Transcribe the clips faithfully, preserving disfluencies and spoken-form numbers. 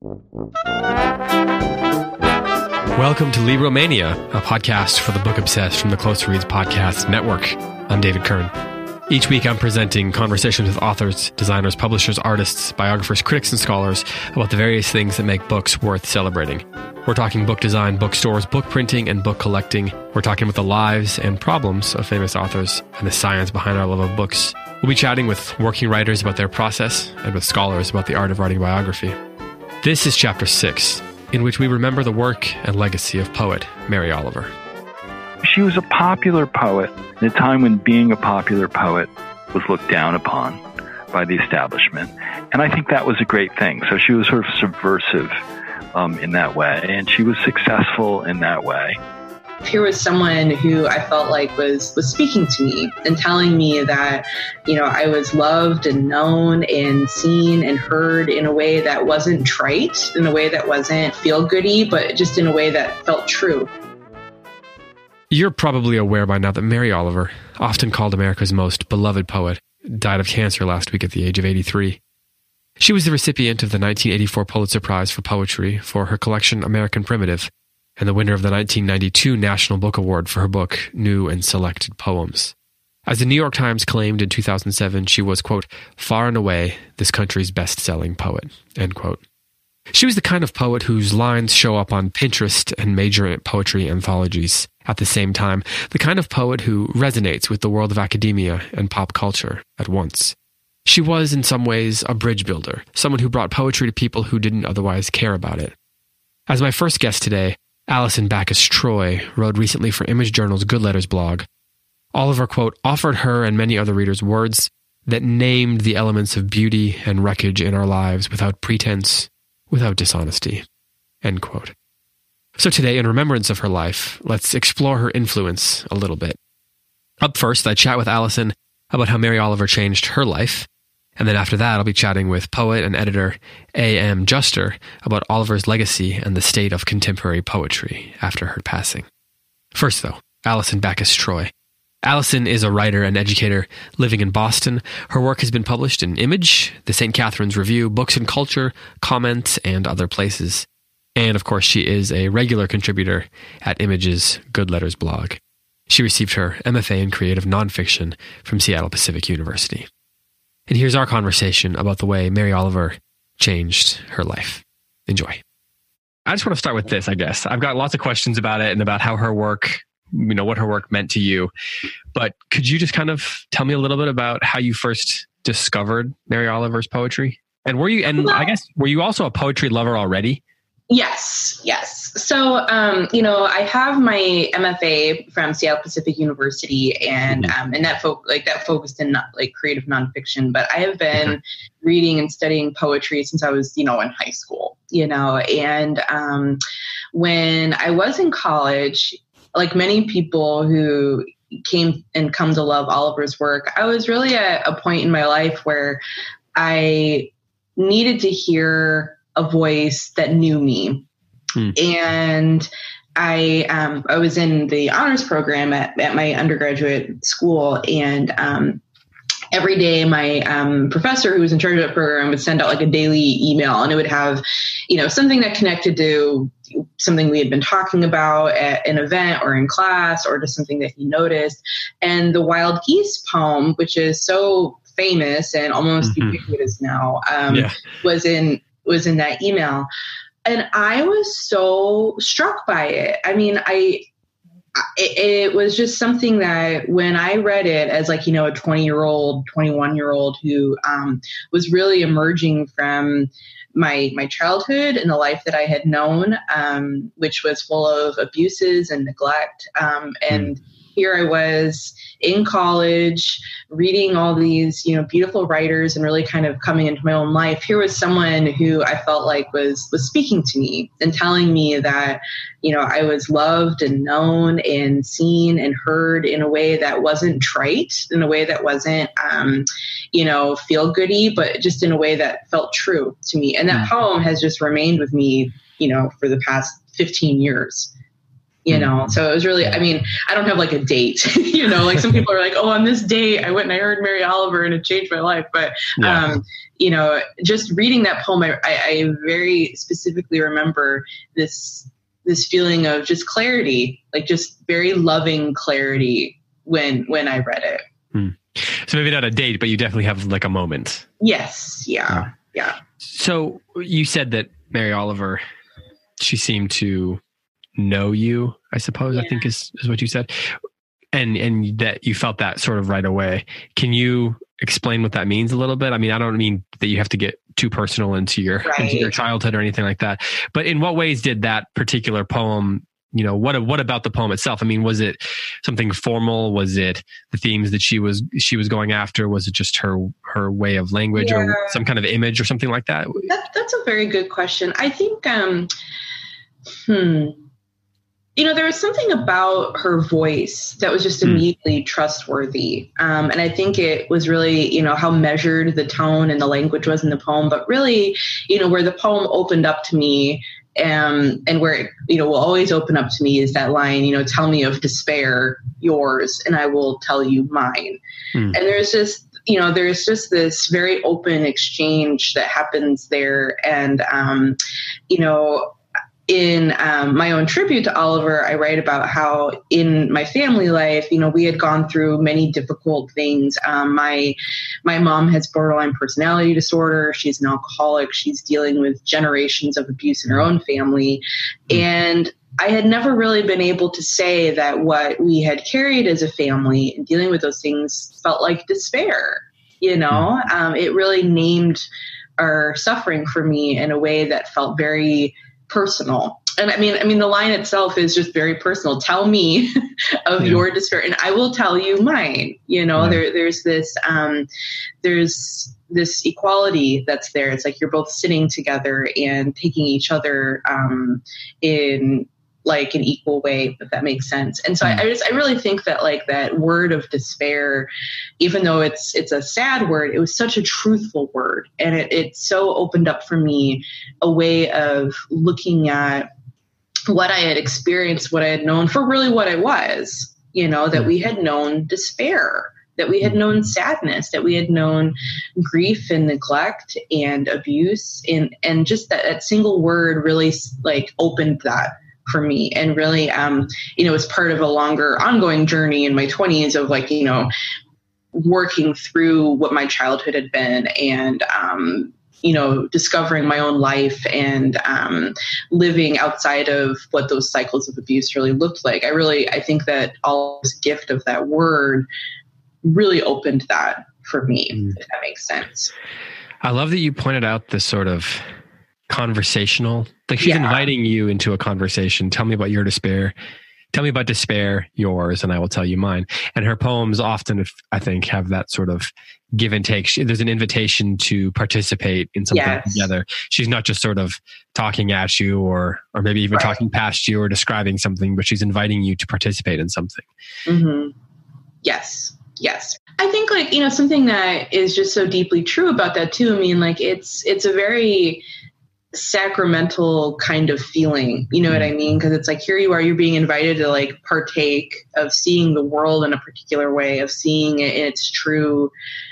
Welcome to Libromania, a podcast for the book obsessed from the Close Reads Podcast Network. I'm David Kern. Each week I'm presenting conversations with authors, designers, publishers, artists, biographers, critics, and scholars about the various things that make books worth celebrating. We're talking book design, bookstores, book printing, and book collecting. We're talking about the lives and problems of famous authors and the science behind our love of books. We'll be chatting with working writers about their process and with scholars about the art of writing biography. This is Chapter six, in which we remember the work and legacy of poet Mary Oliver. She was a popular poet in a time when being a popular poet was looked down upon by the establishment. And I think that was a great thing. So she was sort of subversive um, in that way, and she was successful in that way. Here was someone who I felt like was, was speaking to me and telling me that, you know, I was loved and known and seen and heard in a way that wasn't trite, in a way that wasn't feel-goody, but just in a way that felt true. You're probably aware by now that Mary Oliver, often called America's most beloved poet, died of cancer last week at the age of eighty-three. She was the recipient of the nineteen eighty-four Pulitzer Prize for Poetry for her collection American Primitive, and the winner of the nineteen ninety-two National Book Award for her book New and Selected Poems. As the New York Times claimed in two thousand seven, she was, quote, far and away this country's best-selling poet, end quote. She was the kind of poet whose lines show up on Pinterest and major poetry anthologies at the same time, the kind of poet who resonates with the world of academia and pop culture at once. She was, in some ways, a bridge builder, someone who brought poetry to people who didn't otherwise care about it. As my first guest today, Alison Backus-Troy wrote recently for Image Journal's Good Letters blog. Oliver, quote, offered her and many other readers words that named the elements of beauty and wreckage in our lives without pretense, without dishonesty, end quote. So today, in remembrance of her life, let's explore her influence a little bit. Up first, I chat with Alison about how Mary Oliver changed her life, and then after that, I'll be chatting with poet and editor A M Juster about Oliver's legacy and the state of contemporary poetry after her passing. First, though, Alison Backus-Troy. Alison is a writer and educator living in Boston. Her work has been published in Image, the Saint Catherine's Review, Books and Culture, Comment, and other places. And, of course, she is a regular contributor at Image's Good Letters blog. She received her M F A in Creative Nonfiction from Seattle Pacific University. And here's our conversation about the way Mary Oliver changed her life. Enjoy. I just want to start with this, I guess. I've got lots of questions about it and about how her work, you know, what her work meant to you. But could you just kind of tell me a little bit about how you first discovered Mary Oliver's poetry? And were you, and I guess, were you also a poetry lover already? Yes, yes. So, um, you know, I have my M F A from Seattle Pacific University, and um, and that fo- like that focused in like creative nonfiction. But I have been reading and studying poetry since I was, you know, in high school. You know, and um, when I was in college, like many people who came and come to love Oliver's work, I was really at a point in my life where I needed to hear a voice that knew me. Hmm. And I um, I was in the honors program at, at my undergraduate school, and um, every day my um, professor who was in charge of that program would send out like a daily email, and it would have, you know, something that connected to something we had been talking about at an event or in class, or just something that he noticed. And the Wild Geese poem, which is so famous and almost mm-hmm. ubiquitous now, um, yeah. was in was in that email. And I was so struck by it. I mean, I, it, it was just something that when I read it as like, you know, a twenty year old, twenty-one year old who um, was really emerging from my, my childhood and the life that I had known, um, which was full of abuses and neglect. Um, and mm. here I was in college, reading all these, you know, beautiful writers and really kind of coming into my own life. Here was someone who I felt like was, was speaking to me and telling me that, you know, I was loved and known and seen and heard in a way that wasn't trite, in a way that wasn't, um, you know, feel goody, but just in a way that felt true to me. And that poem has just remained with me, you know, for the past fifteen years. you know? So it was really, I mean, I don't have like a date, you know, like some people are like, oh, on this date, I went and I heard Mary Oliver and it changed my life. But, yeah. um, you know, just reading that poem, I, I very specifically remember this, this feeling of just clarity, like just very loving clarity when, when I read it. Hmm. So maybe not a date, but you definitely have like a moment. Yes. Yeah. Yeah. So you said that Mary Oliver, she seemed to know you, I suppose, yeah. I think is, is what you said. And, and that you felt that sort of right away. Can you explain what that means a little bit? I mean, I don't mean that you have to get too personal into your, right. into your childhood or anything like that, but in what ways did that particular poem, you know, what, what about the poem itself? I mean, was it something formal? Was it the themes that she was, she was going after? Was it just her, her way of language yeah. or some kind of image or something like that? that? That's a very good question. I think, um, hmm, you know, there was something about her voice that was just immediately mm. trustworthy. Um, and I think it was really, you know, how measured the tone and the language was in the poem, but really, you know, where the poem opened up to me um, and where it, you know, will always open up to me is that line, you know, tell me of despair, yours, and I will tell you mine. Mm. And there's just, you know, there's just this very open exchange that happens there. And, um, you know, in um, my own tribute to Oliver, I write about how in my family life, you know, we had gone through many difficult things. Um, my my mom has borderline personality disorder. She's an alcoholic. She's dealing with generations of abuse in her own family. And I had never really been able to say that what we had carried as a family and dealing with those things felt like despair. You know, um, it really named our suffering for me in a way that felt very personal. And I mean, I mean, the line itself is just very personal. Tell me of yeah. your despair and I will tell you mine. You know, yeah. there, there's this, um, there's this equality that's there. It's like you're both sitting together and taking each other, um, in like an equal way, if that makes sense. And so mm. I, I just, I really think that like that word of despair, even though it's, it's a sad word, it was such a truthful word. And it, it so opened up for me a way of looking at what I had experienced, what I had known for really what I was, you know, that we had known despair, that we had known sadness, that we had known grief and neglect and abuse. And, and just that, that single word really like opened that for me. And really, um, you know, as part of a longer ongoing journey in my twenties of like, you know, working through what my childhood had been and, um, you know, discovering my own life and um, living outside of what those cycles of abuse really looked like. I really, I think that all this gift of that word really opened that for me, mm. if that makes sense. I love that you pointed out this sort of conversational, like she's yeah. inviting you into a conversation. Tell me about your despair. Tell me about despair, yours, and I will tell you mine. And her poems often, I think, have that sort of give and take. She, there's an invitation to participate in something yes. together. She's not just sort of talking at you or or maybe even right. talking past you or describing something, but she's inviting you to participate in something. Mm-hmm. Yes. Yes. I think like, you know, something that is just so deeply true about that too. I mean, like it's, it's a very sacramental kind of feeling, you know what I mean? Because it's like, here you are, you're being invited to like partake of seeing the world in a particular way, of seeing it in its true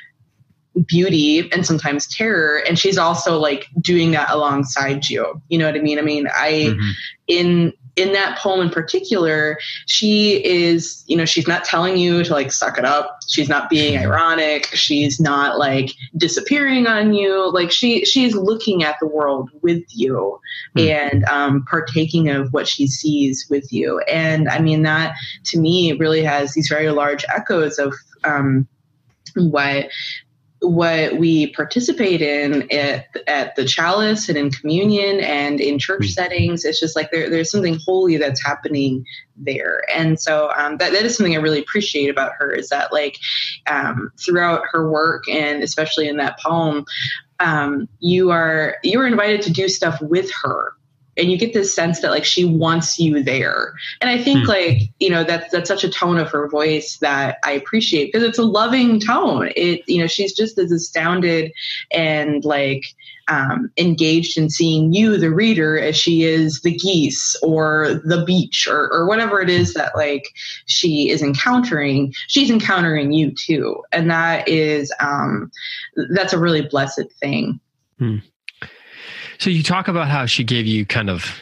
beauty and sometimes terror. And she's also like doing that alongside you. You know what I mean? I mean, I, mm-hmm. in, in that poem in particular, she is, you know, she's not telling you to like suck it up. She's not being ironic. She's not like disappearing on you. Like she, she's looking at the world with you mm. and um, partaking of what she sees with you. And I mean, that to me really has these very large echoes of um, what what we participate in at, at the chalice and in communion and in church mm. settings. It's just like there, there's something holy that's happening there. And so um, that, that is something I really appreciate about her, is that like um, throughout her work and especially in that poem, um, you are, you are invited to do stuff with her. and you get this sense that like she wants you there. And I think hmm. like, you know, that's, that's such a tone of her voice that I appreciate, because it's a loving tone. It, you know, she's just as astounded and like, um, engaged in seeing you, the reader, as she is the geese or the beach or, or whatever it is that like she is encountering. She's encountering you too. And that is, um, that's a really blessed thing. Hmm. So you talk about how she gave you kind of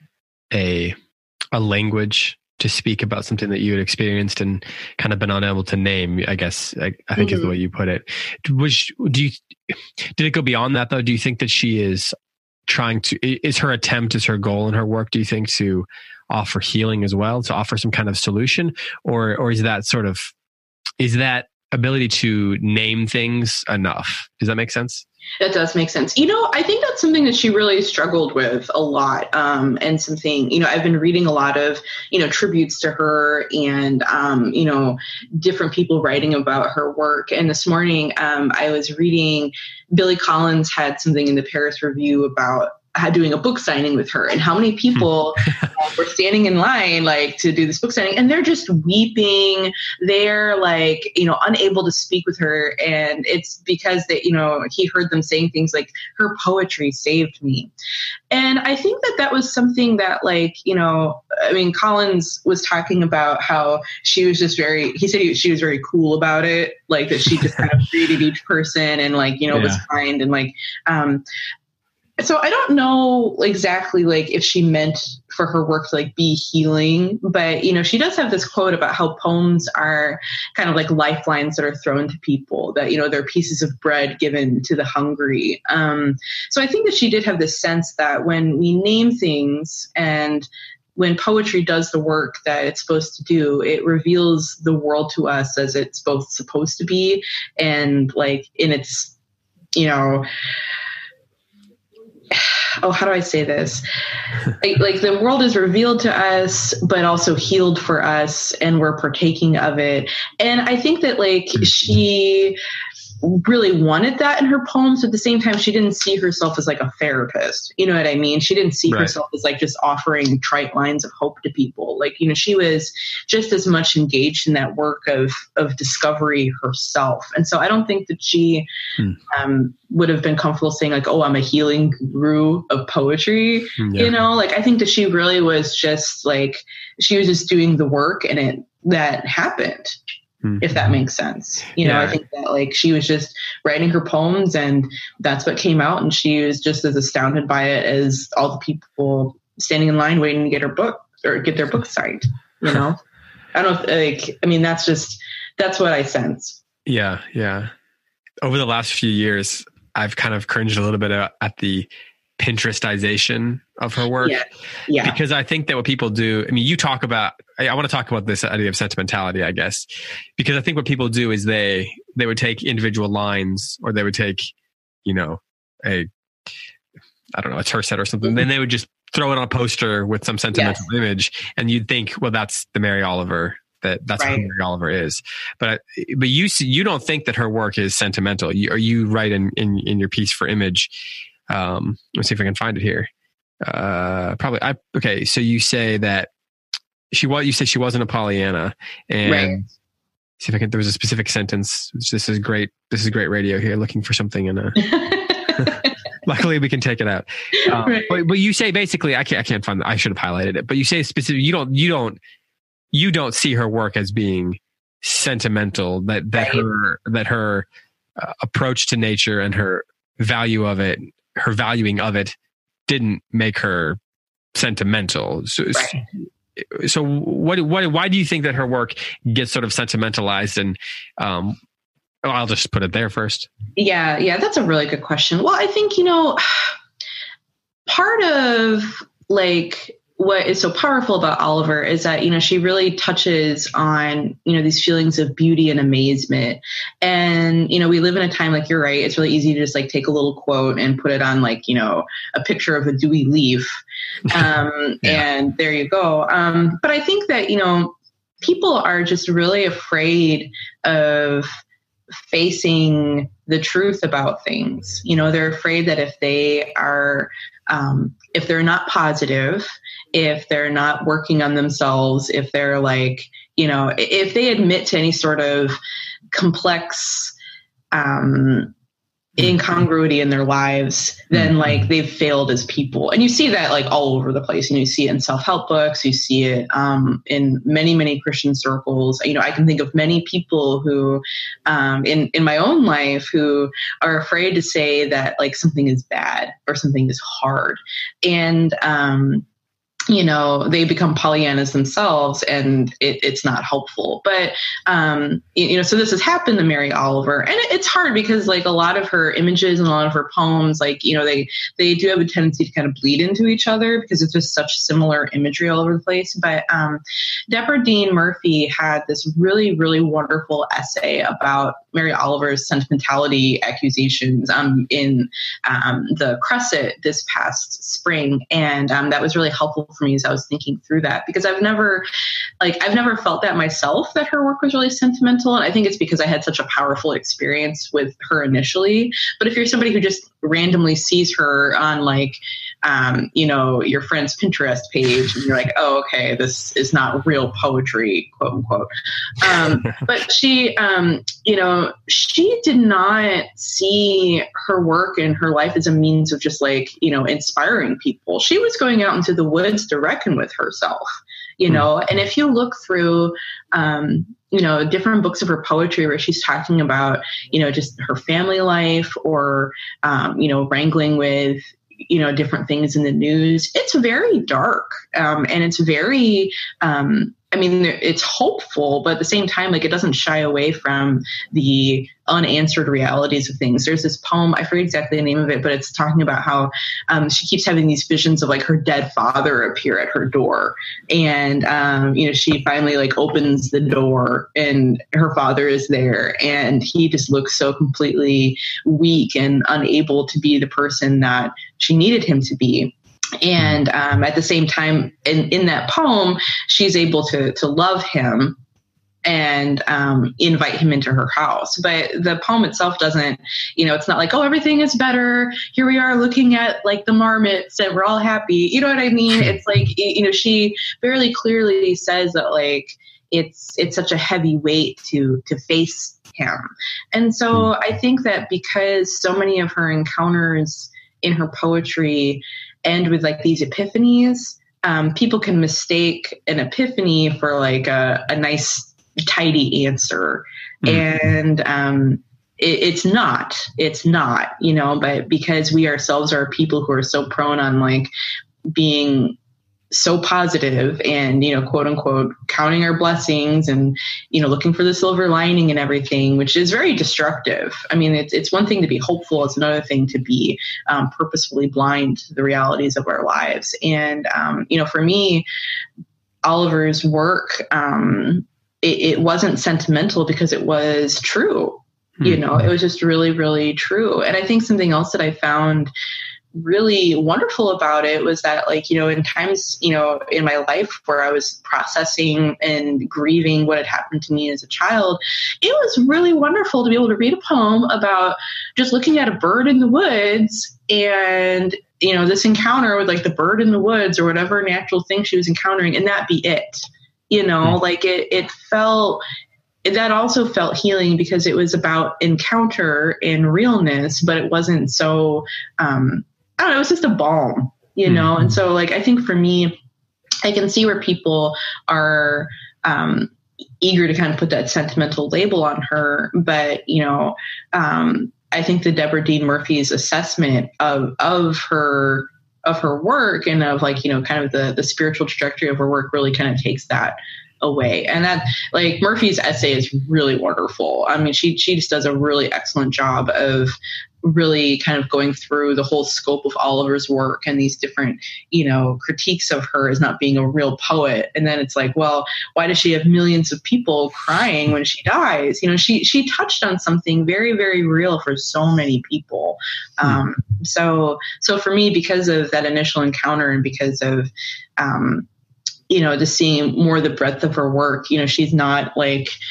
a a language to speak about something that you had experienced and kind of been unable to name, I guess, I, I think mm-hmm. is the way you put it. Was, do you, did it go beyond that though? Do you think that she is trying to, is her attempt, is her goal in her work, do you think, to offer healing as well, to offer some kind of solution? Or, or is that sort of, is that ability to name things enough? Does that make sense? That does make sense. You know, I think that's something that she really struggled with a lot. Um, and something, you know, I've been reading a lot of, you know, tributes to her and, um, you know, different people writing about her work. And this morning um, I was reading, Billy Collins had something in the Paris Review about doing a book signing with her, and how many people uh, were standing in line like to do this book signing, and they're just weeping. They're like, you know, unable to speak with her. And it's because that, you know, he heard them saying things like, her poetry saved me. And I think that that was something that, like, you know, I mean, Collins was talking about how she was just very, he said he, she was very cool about it. Like that she just kind of treated each person and like, you know, yeah. was kind and like, um, so I don't know exactly like if she meant for her work to like be healing, but, you know, she does have this quote about how poems are kind of like lifelines that are thrown to people, that, you know, they're pieces of bread given to the hungry. Um, so I think that she did have this sense that when we name things and when poetry does the work that it's supposed to do, it reveals the world to us as it's both supposed to be and like in its, you know, oh, how do I say this? Like, like the world is revealed to us, but also healed for us, and we're partaking of it. And I think that like she really wanted that in her poems. At the same time, she didn't see herself as like a therapist. You know what I mean? She didn't see right. herself as like just offering trite lines of hope to people. Like, you know, she was just as much engaged in that work of, of discovery herself. And so I don't think that she hmm. um, would have been comfortable saying like, oh, I'm a healing guru of poetry. Yeah. You know, like I think that she really was just like, she was just doing the work and it, that happened. If that makes sense. You know, yeah. I think that like she was just writing her poems and that's what came out. And she was just as astounded by it as all the people standing in line waiting to get her book or get their book signed, you know? I don't know if, like, I mean, that's just, that's what I sense. Yeah. Yeah. Over the last few years, I've kind of cringed a little bit at the Pinterestization of her work. Yeah. Yeah. Because I think that what people do, I mean, you talk about, I, I want to talk about this idea of sentimentality, I guess, because I think what people do is they, they would take individual lines or they would take, you know, a, I don't know, a tercet or something. Mm-hmm. Then they would just throw it on a poster with some sentimental yes. image. And you'd think, well, that's the Mary Oliver that that's right. who Mary Oliver is. But, but you see, you don't think that her work is sentimental. You, or you write in, in, in your piece for Image. Um, let's see if I can find it here. Uh, probably. I, okay. So you say that she was, you said she wasn't a Pollyanna, and right. see if I can, there was a specific sentence. This is great. This is great radio here. Looking for something in a, luckily we can take it out. Um, right. but, but you say basically, I can't, I can't find, I should have highlighted it, but you say specific, you don't, you don't, you don't see her work as being sentimental, that, that right. her, that her uh, approach to nature and her value of it, her valuing of it didn't make her sentimental. So, right. so what, what, why do you think that her work gets sort of sentimentalized? And, um, I'll just put it there first. Yeah. Yeah. That's a really good question. Well, I think, you know, part of like, what is so powerful about Oliver is that, you know, she really touches on, you know, these feelings of beauty and amazement. And, you know, we live in a time, like you're right, it's really easy to just like take a little quote and put it on like, you know, a picture of a dewy leaf. Um, yeah. And there you go. Um, but I think that, you know, people are just really afraid of facing the truth about things. You know, they're afraid that if they are, um, if they're not positive, if they're not working on themselves, if they're like, you know, if they admit to any sort of complex, um, incongruity in their lives, then like they've failed as people. And you see that like all over the place. You know, you see it in self-help books, you see it um, in many, many Christian circles. You know, I can think of many people who um, in, in my own life who are afraid to say that like something is bad or something is hard. And, um, you know, they become Pollyannas themselves, and it, it's not helpful. But, um, you know, so this has happened to Mary Oliver, and it, it's hard because like a lot of her images and a lot of her poems, like, you know, they, they do have a tendency to kind of bleed into each other because it's just such similar imagery all over the place. But, um, Deborah Dean Murphy had this really, really wonderful essay about Mary Oliver's sentimentality accusations, um, in, um, the Cresset this past spring. And, um, that was really helpful for me as I was thinking through that, because I've never, like, I've never felt that myself, that her work was really sentimental. And I think it's because I had such a powerful experience with her initially. But if you're somebody who just randomly sees her on like, um, you know, your friend's Pinterest page, and you're like, oh, okay, this is not real poetry, quote unquote. Um, but she, um, you know, she did not see her work and her life as a means of just like, you know, inspiring people. She was going out into the woods to reckon with herself, you know. And if you look through, um, you know, different books of her poetry where she's talking about, you know, just her family life or, um, you know, wrangling with, you know, different things in the news, it's very dark. Um, and it's very, um, I mean, it's hopeful, but at the same time, like, it doesn't shy away from the unanswered realities of things. There's this poem, I forget exactly the name of it, but it's talking about how um, she keeps having these visions of like her dead father appear at her door. And, um, you know, she finally like opens the door and her father is there, and he just looks so completely weak and unable to be the person that she needed him to be. And um, at the same time, in, in that poem, she's able to to love him and um, invite him into her house. But the poem itself doesn't, you know, it's not like, oh, everything is better. Here we are looking at like the marmots and we're all happy. You know what I mean? It's like, you know, she fairly clearly says that like it's it's such a heavy weight to to face him. And so I think that because so many of her encounters in her poetry end with like these epiphanies, um, people can mistake an epiphany for like a, a nice, tidy answer. Mm-hmm. And um, it, it's not, it's not, you know, but because we ourselves are people who are so prone on like being so positive and, you know, quote unquote, counting our blessings and, you know, looking for the silver lining and everything, which is very destructive. I mean, it's, it's one thing to be hopeful. It's another thing to be um, purposefully blind to the realities of our lives. And, um, you know, for me, Oliver's work, um, it, it wasn't sentimental because it was true. Mm-hmm. You know, it was just really, really true. And I think something else that I found really wonderful about it was that, like, you know, in times, you know, in my life where I was processing and grieving what had happened to me as a child, it was really wonderful to be able to read a poem about just looking at a bird in the woods and, you know, this encounter with like the bird in the woods or whatever natural thing she was encountering, and that be it, you know, mm-hmm. like it, it felt, that also felt healing because it was about encounter and realness, but it wasn't so, um, I don't know, it was just a balm, you know? Mm-hmm. And so like, I think for me, I can see where people are um, eager to kind of put that sentimental label on her. But, you know, um, I think the Deborah Dean Murphy's assessment of, of her, of her work and of like, you know, kind of the, the spiritual trajectory of her work really kind of takes that away. And that, like, Murphy's essay is really wonderful. I mean, she, she just does a really excellent job of really kind of going through the whole scope of Oliver's work and these different, you know, critiques of her as not being a real poet. And then it's like, well, why does she have millions of people crying when she dies? You know, she, she touched on something very, very real for so many people. Mm. Um, so, so for me, because of that initial encounter and because of, um, you know, just seeing more the breadth of her work, you know, she's not like,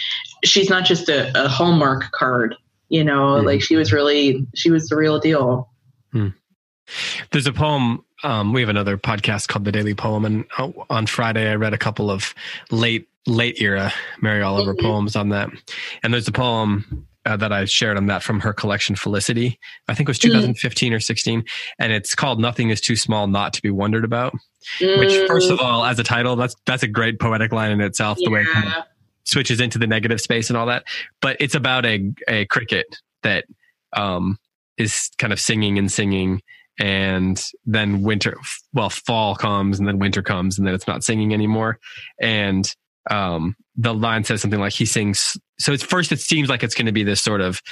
she's not just a, a Hallmark card, you know, mm. like she was really, she was the real deal. Mm. There's a poem. Um, we have another podcast called The Daily Poem. And on Friday, I read a couple of late, late era Mary Oliver mm-hmm. poems on that. And there's a poem uh, that I shared on that from her collection, Felicity. I think it was two thousand fifteen mm. or sixteen. And it's called Nothing is Too Small Not to Be Wondered About, mm. which first of all, as a title, that's, that's a great poetic line in itself, yeah. the way it kind of switches into the negative space and all that. But it's about a, a cricket that um, is kind of singing and singing. And then winter, well, fall comes and then winter comes and then it's not singing anymore. And um, the line says something like he sings. So at first it seems like it's going to be this sort of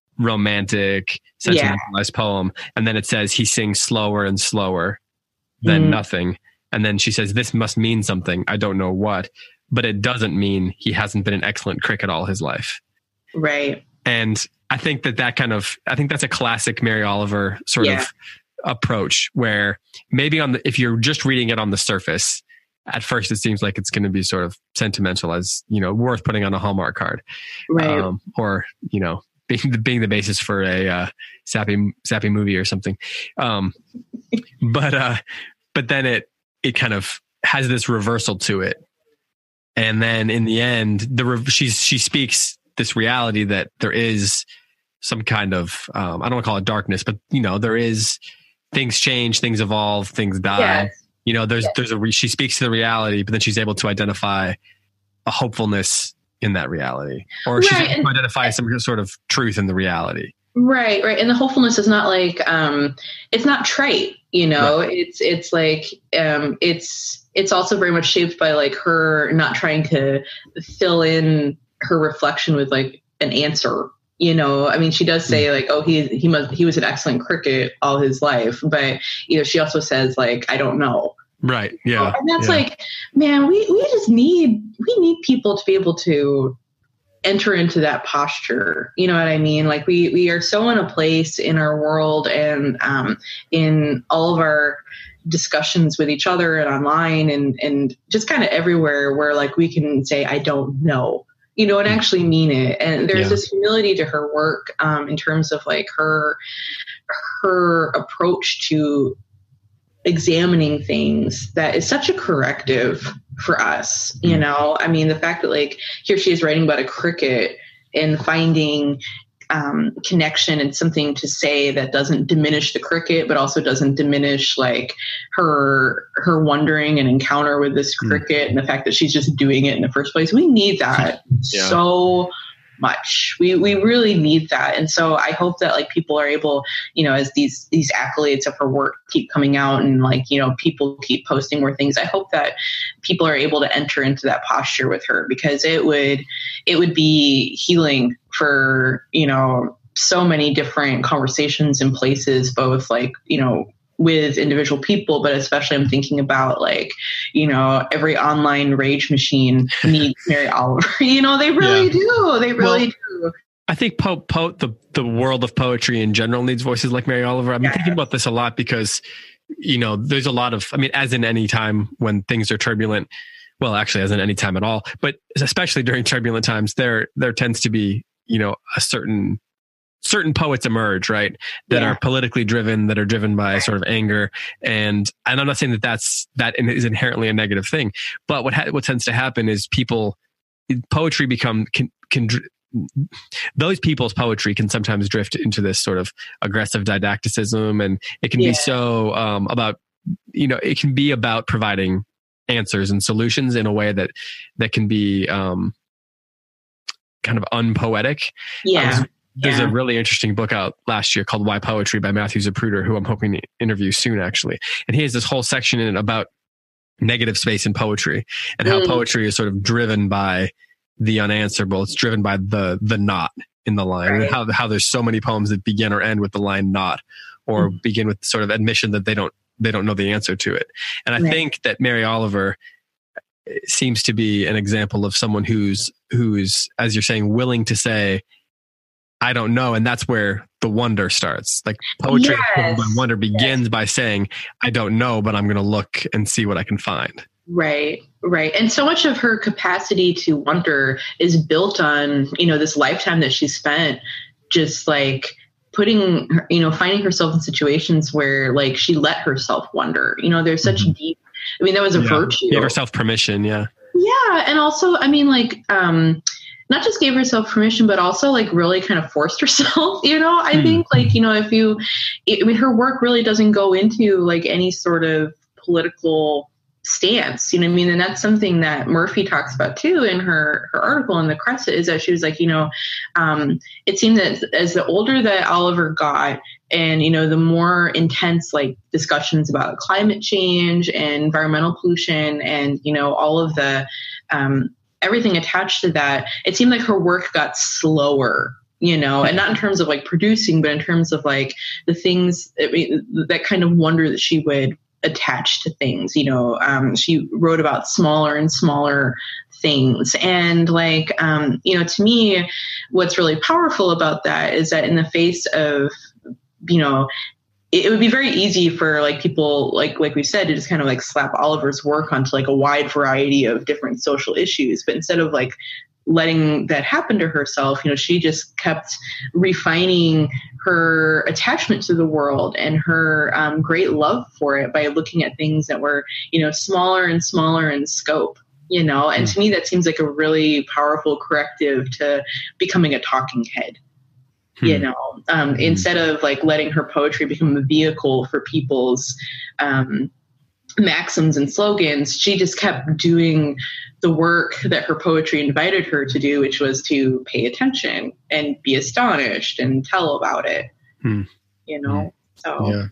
romantic, sentimentalized yeah. poem. And then it says he sings slower and slower than mm. nothing. And then she says, this must mean something. I don't know what, but it doesn't mean he hasn't been an excellent cricket all his life. Right. And I think that that kind of, I think that's a classic Mary Oliver sort yeah. of approach where maybe on the, if you're just reading it on the surface, at first it seems like it's going to be sort of sentimental, as, you know, worth putting on a Hallmark card, right? Um, or, you know, being the, being the basis for a uh, sappy, sappy movie or something. Um, but, uh, but then it, it kind of has this reversal to it. And then in the end, the, re- she's, she speaks this reality that there is some kind of, um, I don't want to call it darkness, but, you know, there is, things change, things evolve, things die. Yes. You know, there's, yes. there's a, re- she speaks to the reality, but then she's able to identify a hopefulness in that reality, or right. she's able to identify some sort of truth in the reality. Right. Right. And the hopefulness is not like, um, it's not trite, you know, right. it's, it's like, um, it's, it's also very much shaped by like her not trying to fill in her reflection with like an answer. You know, I mean, she does say like, oh, he, he must, he was an excellent cricket all his life, but, you know, she also says like, I don't know. Right. Yeah. And that's yeah. like, man, we, we just need, we need people to be able to enter into that posture. You know what I mean? Like we, we are so in a place in our world and, um, in all of our discussions with each other and online and, and just kind of everywhere where like, we can say, I don't know. You know, and actually mean it. And there's yeah. this humility to her work um, in terms of like her, her approach to examining things that is such a corrective for us. You know, I mean, the fact that like here she is writing about a cricket and finding um, connection and something to say that doesn't diminish the cricket, but also doesn't diminish like her, her wondering and encounter with this cricket mm. and the fact that she's just doing it in the first place. We need that yeah. so much. We, we really need that. And so I hope that like people are able, you know, as these, these accolades of her work keep coming out and like, you know, people keep posting more things. I hope that people are able to enter into that posture with her because it would, it would be healing for, you know, so many different conversations and places, both like, you know, with individual people, but especially I'm thinking about like, you know, every online rage machine needs Mary Oliver. You know, they really yeah. do. They really well, do. I think po- po- the the world of poetry in general needs voices like Mary Oliver. I've been yeah. thinking about this a lot because, you know, there's a lot of, I mean, as in any time when things are turbulent, well, actually, as in any time at all, but especially during turbulent times, there there tends to be, you know, a certain certain poets emerge, right? That yeah. are politically driven, that are driven by sort of anger. And, and I'm not saying that that's, that is inherently a negative thing, but what, ha- what tends to happen is people, poetry become, can, can, those people's poetry can sometimes drift into this sort of aggressive didacticism. And it can yeah. be so, um, about, you know, it can be about providing answers and solutions in a way that, that can be, um, kind of unpoetic. Yeah. Um, There's yeah. a really interesting book out last year called Why Poetry by Matthew Zapruder, who I'm hoping to interview soon, actually. And he has this whole section in it about negative space in poetry and how mm. poetry is sort of driven by the unanswerable. It's driven by the the not in the line, right. and how how there's so many poems that begin or end with the line not, or mm. begin with sort of admission that they don't they don't know the answer to it. And I right. think that Mary Oliver seems to be an example of someone who's who's, as you're saying, willing to say, I don't know. And that's where the wonder starts. Like poetry, yes. wonder begins yes. by saying, I don't know, but I'm going to look and see what I can find. Right, right. And so much of her capacity to wonder is built on, you know, this lifetime that she spent just like putting, her, you know, finding herself in situations where like she let herself wonder. You know, there's such mm-hmm. deep, I mean, that was a yeah. virtue. Gave herself permission, yeah. Yeah, and also, I mean, like, um, not just gave herself permission, but also like really kind of forced herself, you know, I mm-hmm. think like, you know, if you, I mean, her work really doesn't go into like any sort of political stance, you know what I mean? And that's something that Murphy talks about too in her, her article in the Crescent, is that she was like, you know, um, it seemed that as the older that Oliver got, and, you know, the more intense like discussions about climate change and environmental pollution and, you know, all of the, um, everything attached to that, it seemed like her work got slower, you know, and not in terms of like producing, but in terms of like the things, I mean, that kind of wonder that she would attach to things, you know. Um, she wrote about smaller and smaller things. And like, um, you know, to me, what's really powerful about that is that in the face of, you know, it, it would be very easy for like people, like, like we said, to just kind of like slap Oliver's work onto like a wide variety of different social issues. But instead of like letting that happen to herself, you know, she just kept refining her attachment to the world and her um, great love for it by looking at things that were, you know, smaller and smaller in scope, you know. And mm. to me, that seems like a really powerful corrective to becoming a talking head, mm. you know, um, mm. instead of like letting her poetry become a vehicle for people's um, maxims and slogans. She just kept doing the work that her poetry invited her to do, which was to pay attention and be astonished and tell about it, hmm. you know? So, yeah.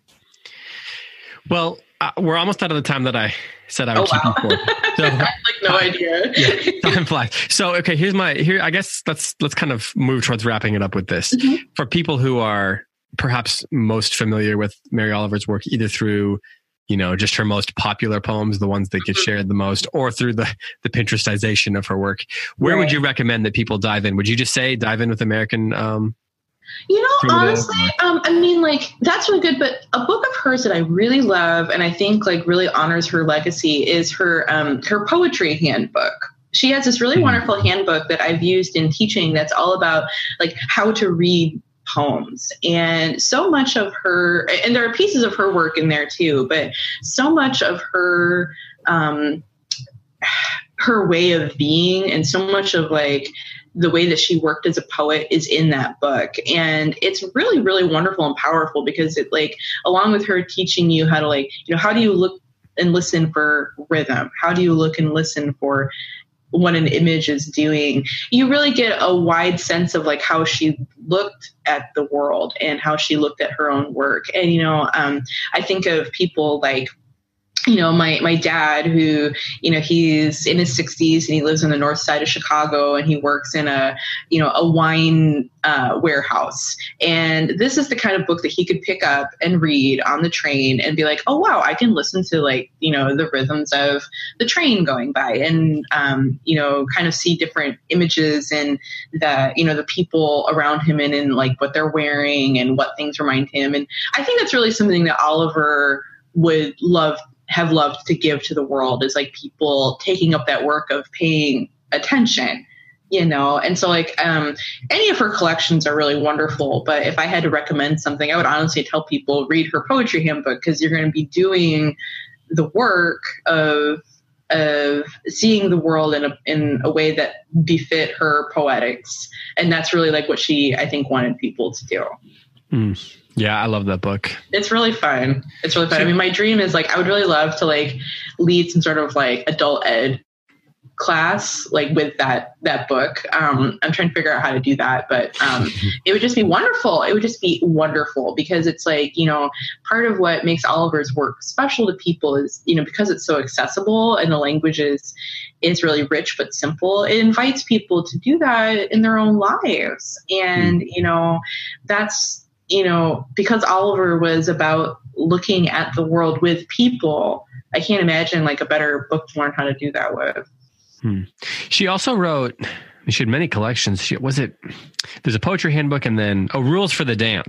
Well, uh, we're almost out of the time that I said I would oh, keep wow. you for. So, I have like no uh, idea. Yeah, time flies. So, okay, here's my, here, I guess let's, let's kind of move towards wrapping it up with this. Mm-hmm. For people who are perhaps most familiar with Mary Oliver's work, either through, you know, just her most popular poems, the ones that get shared the most, or through the, the Pinterestization of her work. Where right. would you recommend that people dive in? Would you just say dive in with American? Um, you know, honestly, um, I mean, like, that's really good. But a book of hers that I really love and I think like really honors her legacy is her, um, her poetry handbook. She has this really mm-hmm. wonderful handbook that I've used in teaching that's all about like how to read poems. And so much of her, and there are pieces of her work in there too, but so much of her, um, her way of being and so much of like the way that she worked as a poet is in that book. And it's really, really wonderful and powerful because it like, along with her teaching you how to like, you know, how do you look and listen for rhythm? How do you look and listen for what an image is doing? You really get a wide sense of like how she looked at the world and how she looked at her own work. And, you know, um, I think of people like, you know, my, my dad who, you know, he's in his sixties and he lives on the north side of Chicago and he works in a, you know, a wine uh, warehouse. And this is the kind of book that he could pick up and read on the train and be like, oh, wow, I can listen to like, you know, the rhythms of the train going by and, um, you know, kind of see different images and the, you know, the people around him and in like what they're wearing and what things remind him. And I think that's really something that Oliver would love have loved to give to the world is like people taking up that work of paying attention, you know? And so like, um, any of her collections are really wonderful, but if I had to recommend something, I would honestly tell people read her poetry handbook, because you're going to be doing the work of, of seeing the world in a, in a way that befit her poetics. And that's really like what she, I think, wanted people to do. Mm. Yeah, I love that book. It's really fun. It's really fun. So, I mean, my dream is like, I would really love to like lead some sort of like adult ed class, like with that, that book. Um, I'm trying to figure out how to do that, but um, it would just be wonderful. It would just be wonderful because it's like, you know, part of what makes Oliver's work special to people is, you know, because it's so accessible and the language is, is really rich but simple. It invites people to do that in their own lives. And, you know, that's, you know, because Oliver was about looking at the world with people, I can't imagine like a better book to learn how to do that with. Hmm. She also wrote, she had many collections. She, was it, there's a poetry handbook and then, oh, Rules for the Dance.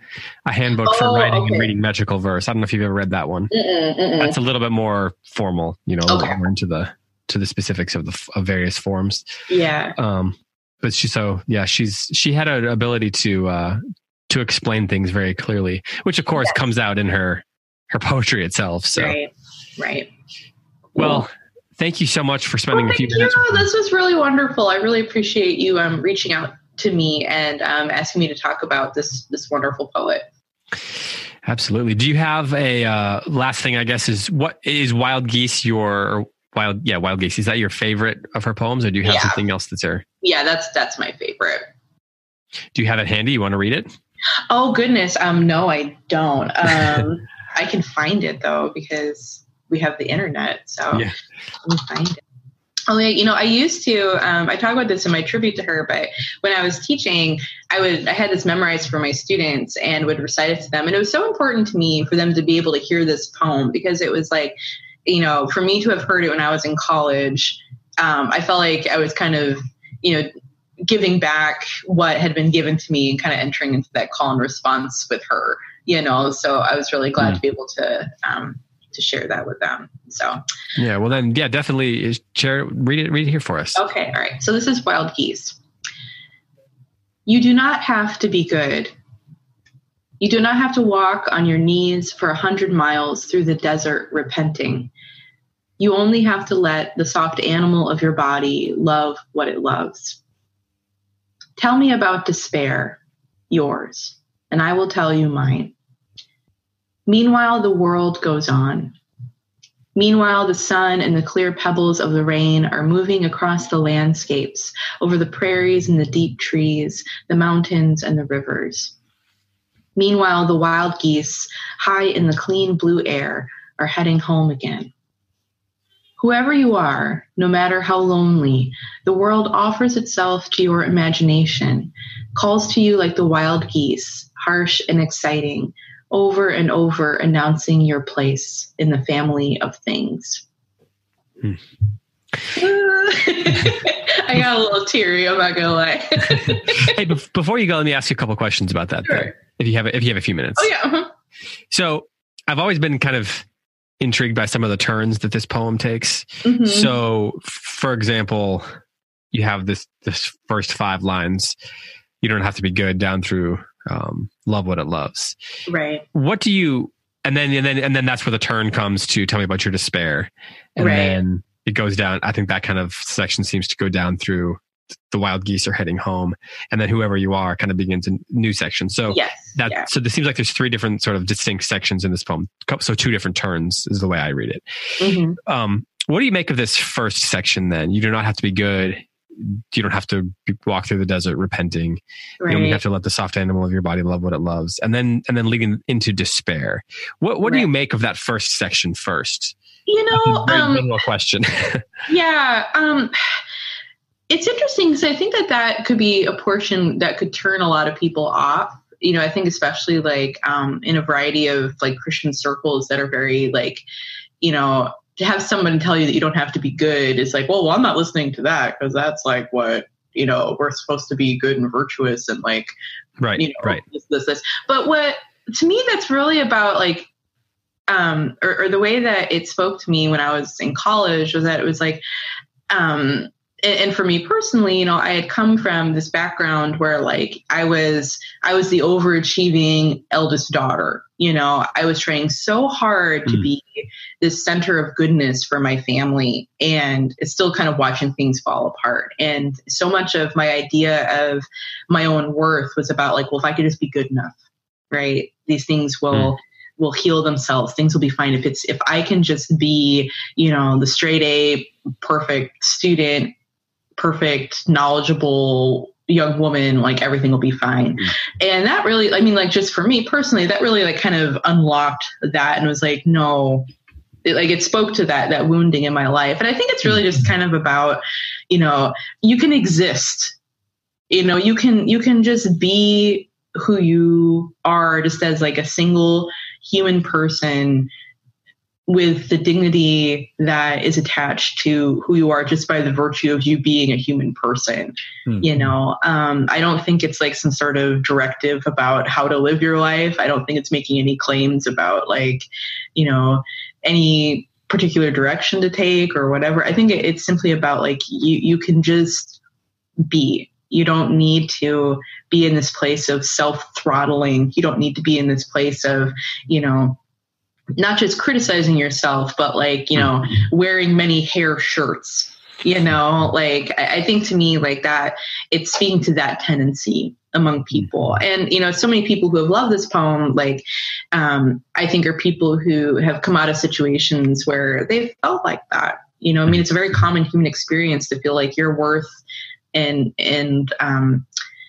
a handbook oh, for writing okay. and reading metrical verse. I don't know if you've ever read that one. Mm-mm, mm-mm. That's a little bit more formal, you know, a little Okay. more into the to the specifics of the of various forms. Yeah. Um, but she so yeah, she's she had an ability to uh, to explain things very clearly, which of course yes. comes out in her her poetry itself. So right, right. Well. Cool. Thank you so much for spending well, a few thank minutes. You. This was really wonderful. I really appreciate you um, reaching out to me and um, asking me to talk about this this wonderful poet. Absolutely. Do you have a uh, last thing? I guess is what is Wild Geese your wild? Yeah, Wild Geese. Is that your favorite of her poems, or do you have yeah. something else that's her? Yeah, that's that's my favorite. Do you have it handy? You want to read it? Oh goodness, um, no, I don't. Um, I can find it though because we have the internet, so yeah. let me find it. Oh, you know, I used to, um, I talk about this in my tribute to her, but when I was teaching, I would, I had this memorized for my students and would recite it to them. And it was so important to me for them to be able to hear this poem because it was like, you know, for me to have heard it when I was in college, um, I felt like I was kind of, you know, giving back what had been given to me and kind of entering into that call and response with her, you know, so I was really glad mm. to be able to, um, to share that with them. So yeah, well then, yeah, definitely share, read it, read it here for us. Okay. All right. So this is Wild Geese. You do not have to be good. You do not have to walk on your knees for a hundred miles through the desert repenting. You only have to let the soft animal of your body love what it loves. Tell me about despair, yours, and I will tell you mine. Meanwhile, the world goes on. Meanwhile, the sun and the clear pebbles of the rain are moving across the landscapes, over the prairies and the deep trees, the mountains and the rivers. Meanwhile, the wild geese, high in the clean blue air, are heading home again. Whoever you are, no matter how lonely, the world offers itself to your imagination, calls to you like the wild geese, harsh and exciting, over and over announcing your place in the family of things. Hmm. I got a little teary, I'm not gonna lie. Hey, be- before you go, let me ask you a couple questions about that. Sure. Though, if you have if you have a few minutes. Oh yeah. Uh-huh. So I've always been kind of intrigued by some of the turns that this poem takes. Mm-hmm. So, for example, you have this this first five lines. You don't have to be good down through um, love what it loves. Right. What do you, and then, and then, and then that's where the turn comes to tell me about your despair. And right. then it goes down. I think that kind of section seems to go down through the wild geese are heading home. And then whoever you are kind of begins a new section. So yes, that, yeah. so this seems like there's three different sort of distinct sections in this poem. So two different turns is the way I read it. Mm-hmm. Um, what do you make of this first section then? You do not have to be good. You don't have to walk through the desert repenting. Right. You only have to let the soft animal of your body love what it loves. And then, and then leading into despair. What, what right. do you make of that first section first? You know, Very um, literal question. yeah. Um, it's interesting because I think that that could be a portion that could turn a lot of people off. You know, I think especially like um, in a variety of like Christian circles that are very like, you know, to have someone tell you that you don't have to be good is like, well, well I'm not listening to that because that's like what, you know, we're supposed to be good and virtuous and like, right, you know, right. this, this, this. But what, to me, that's really about like, um, or, or the way that it spoke to me when I was in college was that it was like, um, and, and for me personally, you know, I had come from this background where like I was, I was the overachieving eldest daughter. You know, I was trying so hard to mm. be this center of goodness for my family, and it's still kind of watching things fall apart. And so much of my idea of my own worth was about like, well, if I could just be good enough, right? These things will, mm. will heal themselves. Things will be fine. If it's, if I can just be, you know, the straight A, perfect student, perfect, knowledgeable young woman, like everything will be fine. Mm. And that really, I mean, like just for me personally, that really like kind of unlocked that and was like, no, it, like it spoke to that, that wounding in my life. And I think it's really just kind of about, you know, you can exist, you know, you can, you can just be who you are just as like a single human person with the dignity that is attached to who you are just by the virtue of you being a human person. Hmm. You know, um, I don't think it's like some sort of directive about how to live your life. I don't think it's making any claims about like, you know, any particular direction to take or whatever. I think it, it's simply about like, you, you can just be. You don't need to be in this place of self-throttling. You don't need to be in this place of, you know, not just criticizing yourself, but like, you know, wearing many hair shirts, you know, like I, I think to me like that, it's speaking to that tendency among people. And, you know, so many people who have loved this poem, like, um, I think are people who have come out of situations where they've felt like that, you know, I mean, it's a very common human experience to feel like your worth and, and, um,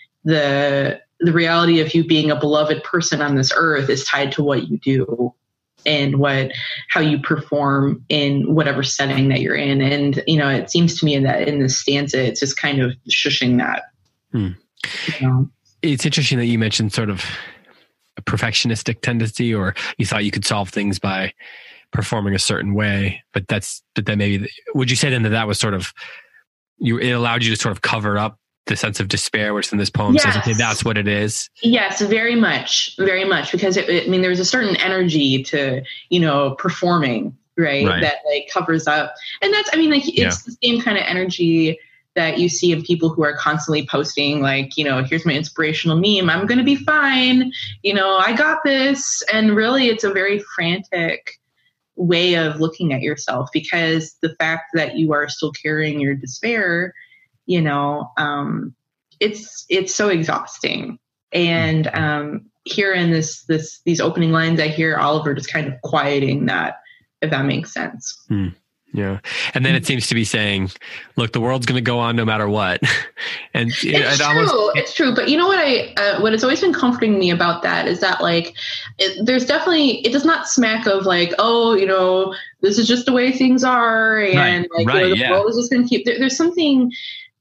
the, the reality of you being a beloved person on this earth is tied to what you do and what, how you perform in whatever setting that you're in. And, you know, it seems to me in that, in this stanza, it's just kind of shushing that. Hmm. You know? It's interesting that you mentioned sort of a perfectionistic tendency, or you thought you could solve things by performing a certain way, but that's, but then maybe, would you say then that that was sort of, you, it allowed you to sort of cover up the sense of despair, which in this poem yes. says, okay, that's what it is. Yes, very much, very much. Because it, it, I mean, there's a certain energy to, you know, performing, right? right? That like covers up. And that's, I mean, like it's yeah. the same kind of energy that you see in people who are constantly posting like, you know, here's my inspirational meme. I'm going to be fine. You know, I got this. And really it's a very frantic way of looking at yourself, because the fact that you are still carrying your despair, you know, um, it's, it's so exhausting. And, um, here in this, this, these opening lines, I hear Oliver just kind of quieting that, if that makes sense. Hmm. Yeah. And then it seems to be saying, look, the world's going to go on no matter what. and it's it true. Almost, it's true. But you know what I, uh, what has always been comforting me about that is that like, it, there's definitely, it does not smack of like, oh, you know, this is just the way things are. And right. like, right. you know, the yeah. world is just going to keep, there, there's something,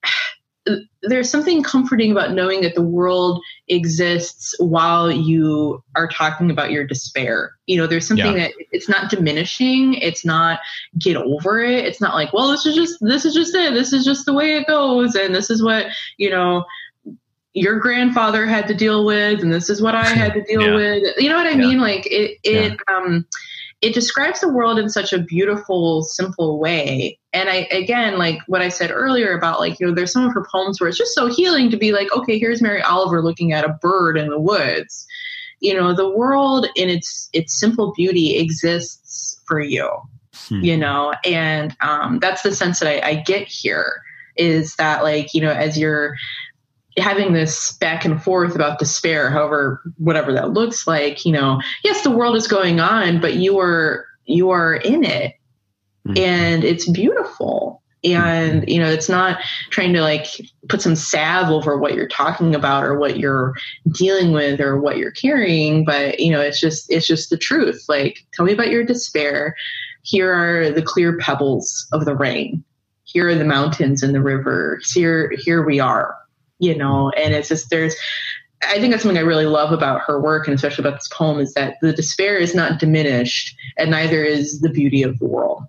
there's something comforting about knowing that the world exists while you are talking about your despair. You know, there's something yeah. that it's not diminishing. It's not get over it. It's not like, well, this is just, this is just it. This is just the way it goes. And this is what, you know, your grandfather had to deal with. And this is what I had to deal yeah. with. You know what I yeah. mean? Like it, it, yeah. um, it describes the world in such a beautiful, simple way. And I, again, like what I said earlier about like, you know, there's some of her poems where it's just so healing to be like, okay, here's Mary Oliver looking at a bird in the woods. You know, the world in its, its simple beauty exists for you, hmm. you know, and um, that's the sense that I, I get here is that like, you know, as you're having this back and forth about despair, however, whatever that looks like, you know, yes, the world is going on, but you are, you are in it mm-hmm. and it's beautiful. And, mm-hmm. you know, it's not trying to like put some salve over what you're talking about or what you're dealing with or what you're carrying, but, you know, it's just, it's just the truth. Like, tell me about your despair. Here are the clear pebbles of the rain. Here are the mountains and the river. Here, here we are. You know, and it's just, there's, I think that's something I really love about her work, and especially about this poem, is that the despair is not diminished, and neither is the beauty of the world.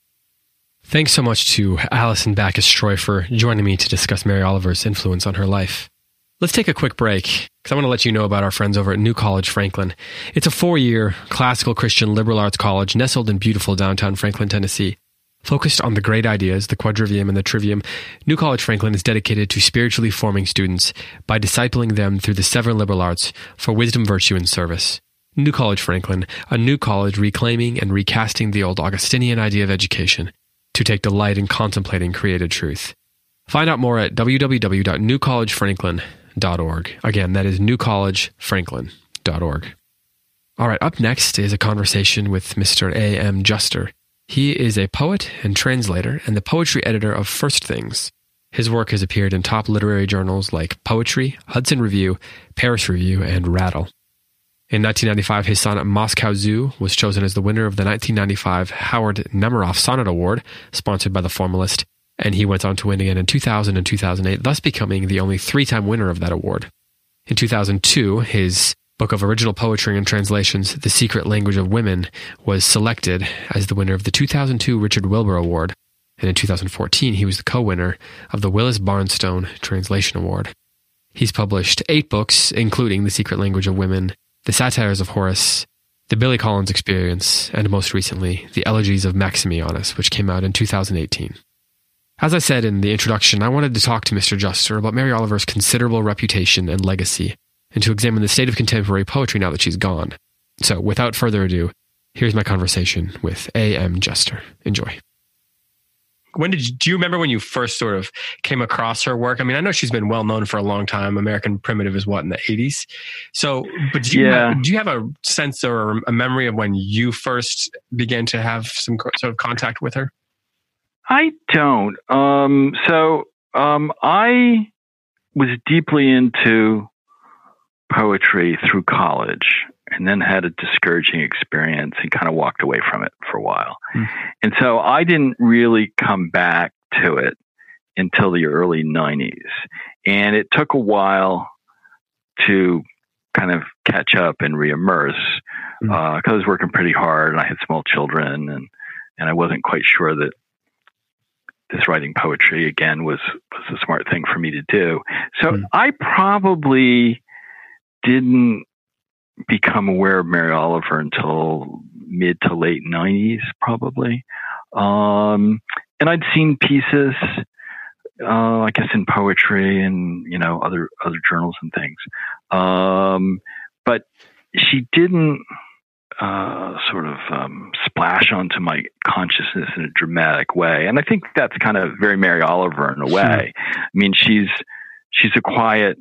Thanks so much to Alison Backus-Troy for joining me to discuss Mary Oliver's influence on her life. Let's take a quick break, because I want to let you know about our friends over at New College Franklin. It's a four-year classical Christian liberal arts college nestled in beautiful downtown Franklin, Tennessee. Focused on the great ideas, the quadrivium and the trivium, New College Franklin is dedicated to spiritually forming students by discipling them through the seven liberal arts for wisdom, virtue, and service. New College Franklin, a new college reclaiming and recasting the old Augustinian idea of education to take delight in contemplating created truth. Find out more at w w w dot new college franklin dot org. Again, that is new college franklin dot org. All right, up next is a conversation with Mister A M Juster. He is a poet and translator and the poetry editor of First Things. His work has appeared in top literary journals like Poetry, Hudson Review, Paris Review, and Rattle. In nineteen ninety-five, his sonnet Moscow Zoo was chosen as the winner of the nineteen ninety-five Howard Nemeroff Sonnet Award, sponsored by The Formalist, and he went on to win again in two thousand and two thousand eight, thus becoming the only three-time winner of that award. In two thousand two, his book of original poetry and translations, The Secret Language of Women, was selected as the winner of the two thousand two Richard Wilbur Award. And in two thousand fourteen, he was the co-winner of the Willis Barnstone Translation Award. He's published eight books, including The Secret Language of Women, The Satires of Horace, The Billy Collins Experience, and most recently, The Elegies of Maximianus, which came out in two thousand eighteen. As I said in the introduction, I wanted to talk to Mister Juster about Mary Oliver's considerable reputation and legacy, and to examine the state of contemporary poetry now that she's gone. So, without further ado, here's my conversation with A M Juster. Enjoy. When did you, do you remember when you first sort of came across her work? I mean, I know she's been well known for a long time. American Primitive is what, in the eighties? So, but do you, yeah. have, do you have a sense or a memory of when you first began to have some sort of contact with her? I don't. Um, so um, I was deeply into poetry through college, and then had a discouraging experience and kind of walked away from it for a while. Mm. And so I didn't really come back to it until the early nineties. And it took a while to kind of catch up and reimmerse, because mm. uh, I was working pretty hard and I had small children, and, and I wasn't quite sure that this writing poetry again was, was a smart thing for me to do. So mm. I probably didn't become aware of Mary Oliver until mid to late nineties, probably. Um, and I'd seen pieces, uh, I guess, in poetry and, you know, other, other journals and things. Um, but she didn't, uh, sort of, um, splash onto my consciousness in a dramatic way. And I think that's kind of very Mary Oliver in a way. Sure. I mean, she's, she's a quiet,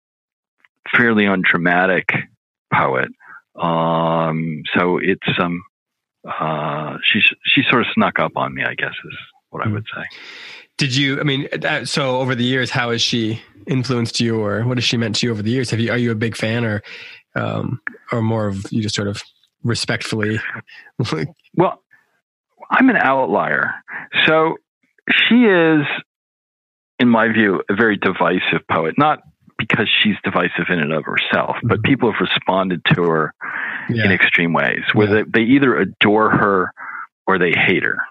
fairly undramatic poet. Um, so it's, um, uh, she's, she sort of snuck up on me, I guess, is what I would say. Did you, I mean, uh, so over the years, how has she influenced you, or what has she meant to you over the years? Have you, are you a big fan, or, um, or more of you just sort of respectfully? Well, I'm an outlier. So she is, in my view, a very divisive poet, not because she's divisive in and of herself, but mm-hmm. people have responded to her yeah. in extreme ways, where yeah. they, they either adore her or they hate her,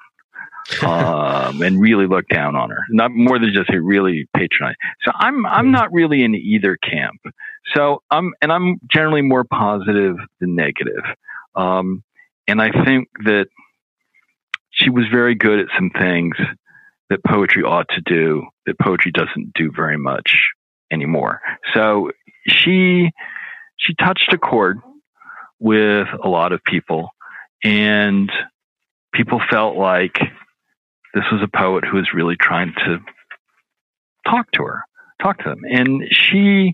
um, and really look down on her. Not more than just really patronize. So I'm I'm mm-hmm. not really in either camp. So I'm and I'm generally more positive than negative. Um, and I think that she was very good at some things that poetry ought to do that poetry doesn't do very much anymore. So she she touched a chord with a lot of people, and people felt like this was a poet who was really trying to talk to her, talk to them. And she,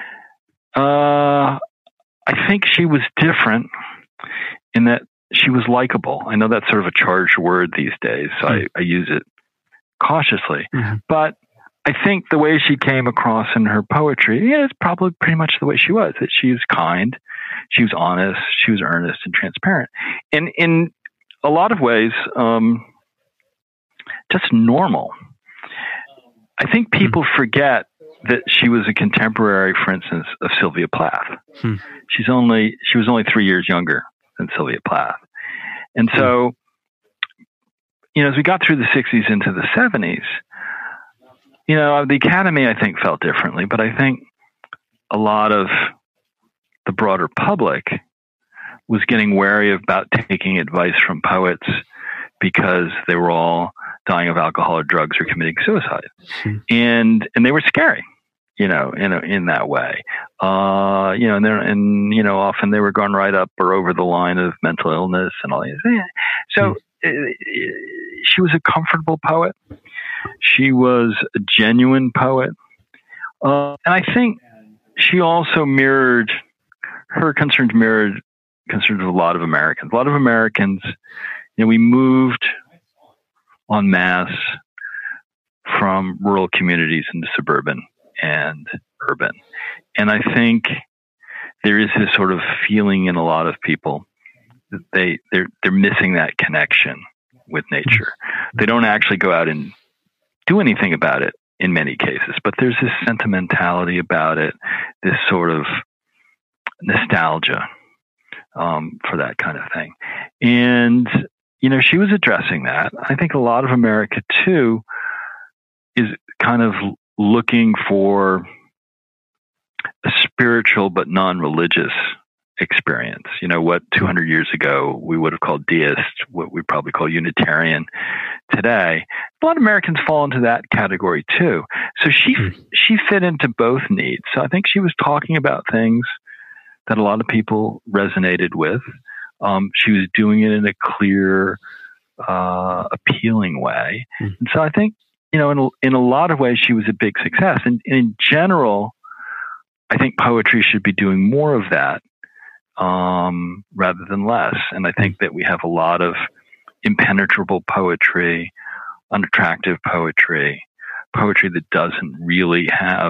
uh, I think she was different in that she was likable. I know that's sort of a charged word these days, so mm-hmm. I, I use it cautiously. Mm-hmm. But I think the way she came across in her poetry, yeah, it's probably pretty much the way she was, that she was kind, she was honest, she was earnest and transparent. And in a lot of ways, um, just normal. I think people hmm. forget that she was a contemporary, for instance, of Sylvia Plath. Hmm. She's only, she was only three years younger than Sylvia Plath. And so, hmm. you know, as we got through the sixties into the seventies, you know, the Academy, I think, felt differently, but I think a lot of the broader public was getting wary about taking advice from poets because they were all dying of alcohol or drugs or committing suicide. Mm-hmm. And and they were scary, you know, in a, in that way. Uh, you know, and, and, you know, often they were gone right up or over the line of mental illness and all these things. So mm-hmm. it, it, she was a comfortable poet. She was a genuine poet. Uh, and I think she also mirrored, her concerns mirrored concerns of a lot of Americans. A lot of Americans, you know, we moved en masse from rural communities into suburban and urban. And I think there is this sort of feeling in a lot of people that they, they're, they're missing that connection with nature. They don't actually go out and do anything about it in many cases, but there's this sentimentality about it, this sort of nostalgia um, for that kind of thing. And, you know, she was addressing that. I think a lot of America, too, is kind of looking for a spiritual but non-religious experience. You know, what two hundred years ago we would have called deist, what we probably call Unitarian today. A lot of Americans fall into that category too. So she mm. she fit into both needs. So I think she was talking about things that a lot of people resonated with. Um, she was doing it in a clear, uh, appealing way. Mm. And so I think, you know, in a, in a lot of ways, she was a big success. And in general, I think poetry should be doing more of that um, rather than less. And I think that we have a lot of impenetrable poetry, unattractive poetry, poetry that doesn't really have,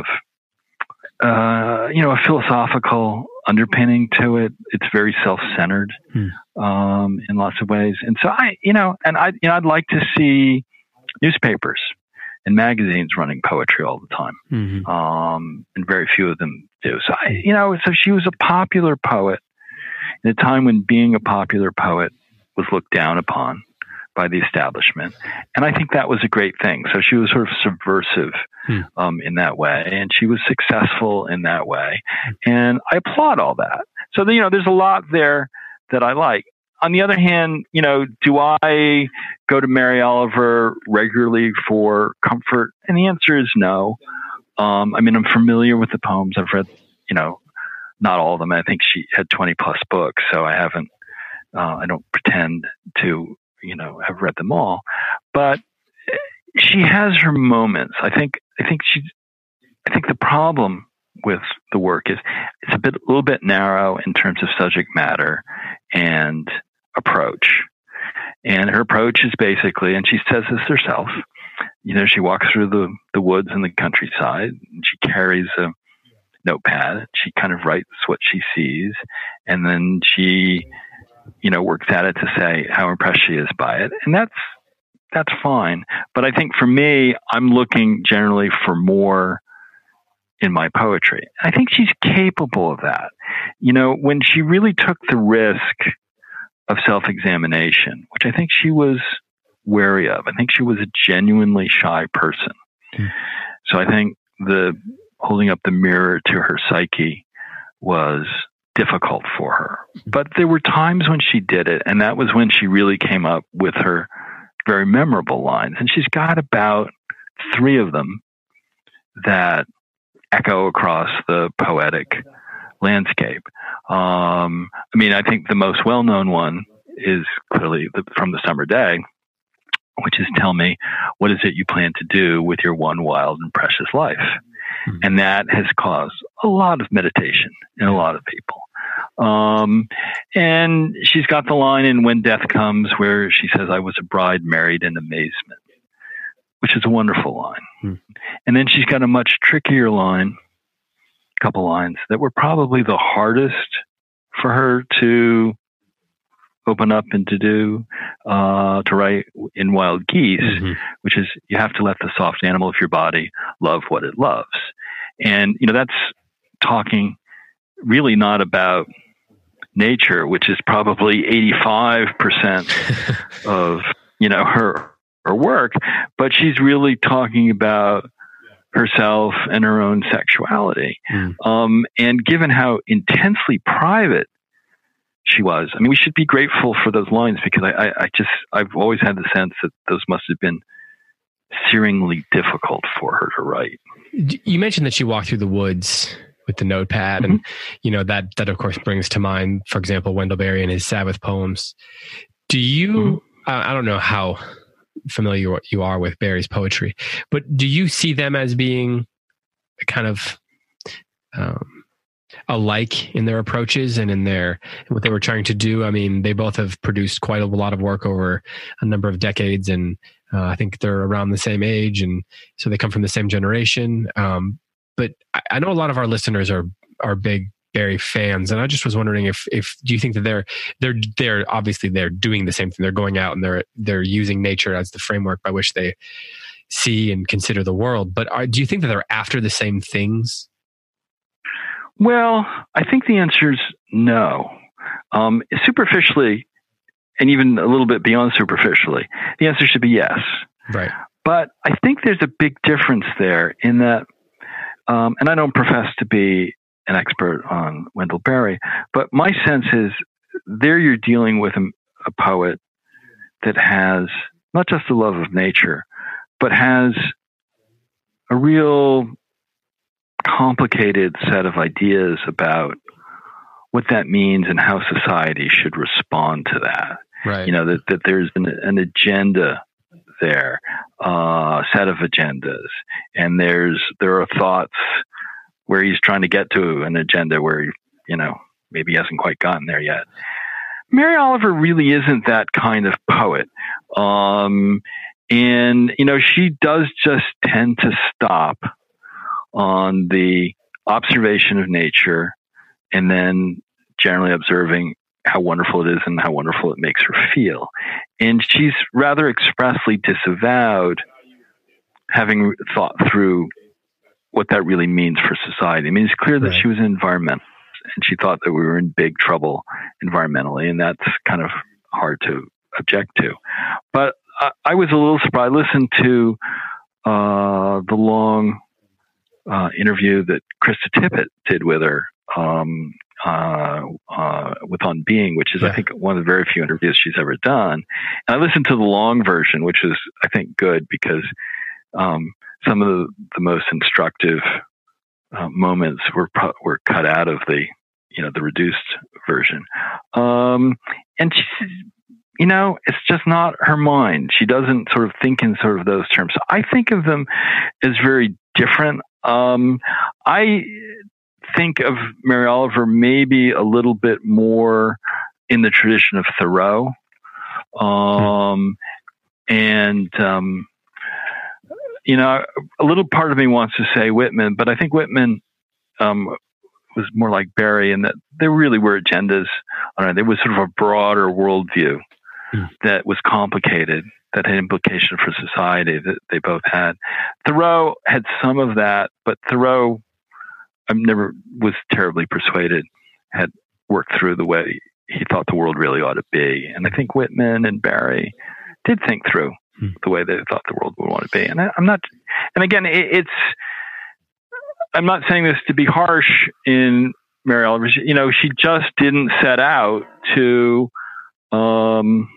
uh, you know, a philosophical underpinning to it. It's very self-centered hmm. um, in lots of ways. And so I, you know, and I, you know, I'd like to see newspapers and magazines running poetry all the time. Mm-hmm. Um, and very few of them do. So I, you know, so she was a popular poet in a time when being a popular poet was looked down upon by the establishment. And I think that was a great thing. So she was sort of subversive hmm. um, in that way, and she was successful in that way. And I applaud all that. So, you know, there's a lot there that I like. On the other hand, you know, do I go to Mary Oliver regularly for comfort? And the answer is no. Um, I mean, I'm familiar with the poems. I've read, you know, not all of them. I think she had twenty plus books, so I haven't, uh, I don't pretend to, you know, have read them all. But she has her moments. I think, I think she, I think the problem with the work is it's a bit, a little bit narrow in terms of subject matter and approach. And her approach is basically, and she says this herself, you know, she walks through the, the woods and the countryside, and she carries a notepad. She kind of writes what she sees, and then she, you know, works at it to say how impressed she is by it. And that's, that's fine. But I think for me, I'm looking generally for more in my poetry. I think she's capable of that. You know, when she really took the risk of self-examination, which I think she was wary of. I think she was a genuinely shy person. Mm. So I think the holding up the mirror to her psyche was difficult for her. But there were times when she did it, and that was when she really came up with her very memorable lines. And she's got about three of them that echo across the poetic landscape. Um, I mean, I think the most well-known one is clearly the, from The Summer Day, which is, tell me, what is it you plan to do with your one wild and precious life? Mm-hmm. And that has caused a lot of meditation in a lot of people. Um, and she's got the line in When Death Comes where she says, I was a bride married in amazement, which is a wonderful line. Mm-hmm. And then she's got a much trickier line, couple lines that were probably the hardest for her to open up and to do, uh, to write in Wild Geese, mm-hmm. which is, you have to let the soft animal of your body love what it loves. And, you know, that's talking really not about nature, which is probably eighty-five percent of, you know, her, her work, but she's really talking about herself and her own sexuality. Mm. Um, and given how intensely private she was, I mean, we should be grateful for those lines, because I, I, I just, I've always had the sense that those must have been searingly difficult for her to write. You mentioned that she walked through the woods with the notepad, mm-hmm. and, you know, that, that of course brings to mind, for example, Wendell Berry and his Sabbath poems. Do you, mm-hmm. I, I don't know how familiar you are with Berry's poetry, but do you see them as being kind of um, alike in their approaches and in their what they were trying to do? I mean, they both have produced quite a lot of work over a number of decades, and uh, I think they're around the same age, and so they come from the same generation. Um, but I, I know a lot of our listeners are are big Berry fans, and I just was wondering if if do you think that they're they're they're obviously they're doing the same thing. They're going out and they're they're using nature as the framework by which they see and consider the world. But are, do you think that they're after the same things? Well, I think the answer is no. Um, superficially, and even a little bit beyond superficially, the answer should be yes. Right. But I think there's a big difference there in that, um, and I don't profess to be an expert on Wendell Berry, but my sense is there you're dealing with a, a poet that has not just a love of nature, but has a real complicated set of ideas about what that means and how society should respond to that. Right. You know, that, that there's an, an agenda there, a uh, set of agendas, and there's there are thoughts where he's trying to get to an agenda where, he, you know, maybe he hasn't quite gotten there yet. Mary Oliver really isn't that kind of poet. Um, and, you know, she does just tend to stop on the observation of nature and then generally observing how wonderful it is and how wonderful it makes her feel. And she's rather expressly disavowed having thought through what that really means for society. I mean, it's clear that right. she was an environmentalist and she thought that we were in big trouble environmentally, and that's kind of hard to object to. But I, I was a little surprised. I listened to uh, the long uh, interview that Krista Tippett did with her um, uh, uh, with On Being, which is, yeah. I think, one of the very few interviews she's ever done. And I listened to the long version, which is, I think, good because um, some of the, the most instructive uh, moments were were cut out of the, you know, the reduced version. Um, and she's, you know, it's just not her mind. She doesn't sort of think in sort of those terms. So I think of them as very different. Um, I think of Mary Oliver maybe a little bit more in the tradition of Thoreau. Um, hmm. And, um, you know, a little part of me wants to say Whitman, but I think Whitman um, was more like Berry in that there really were agendas. I don't know, there was sort of a broader worldview mm. that was complicated, that had implication for society that they both had. Thoreau had some of that, but Thoreau, I never was terribly persuaded, had worked through the way he thought the world really ought to be. And I think Whitman and Berry did think through the way they thought the world would want to be. And I, I'm not, and again, it, it's, I'm not saying this to be harsh in Mary Oliver. You know, she just didn't set out to, um,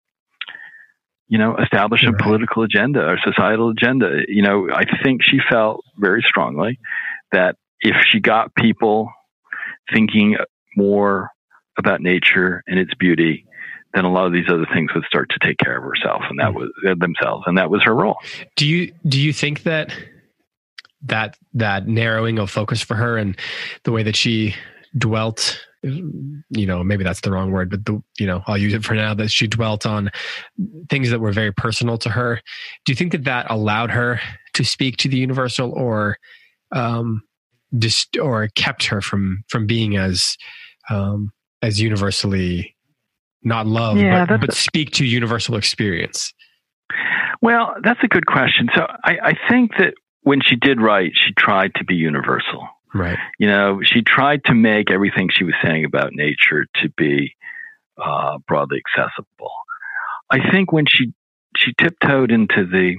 you know, establish a political agenda or societal agenda. You know, I think she felt very strongly that if she got people thinking more about nature and its beauty, then a lot of these other things would start to take care of herself, and that was uh, themselves, and that was her role. Do you do you think that that that narrowing of focus for her and the way that she dwelt, you know, maybe that's the wrong word, but the, you know, I'll use it for now, that she dwelt on things that were very personal to her. Do you think that that allowed her to speak to the universal, or um, just or kept her from from being as um, as universally not love, yeah, but, but speak to universal experience? Well, that's a good question. So I, I think that when she did write, she tried to be universal. Right. You know, she tried to make everything she was saying about nature to be uh, broadly accessible. I think when she she tiptoed into the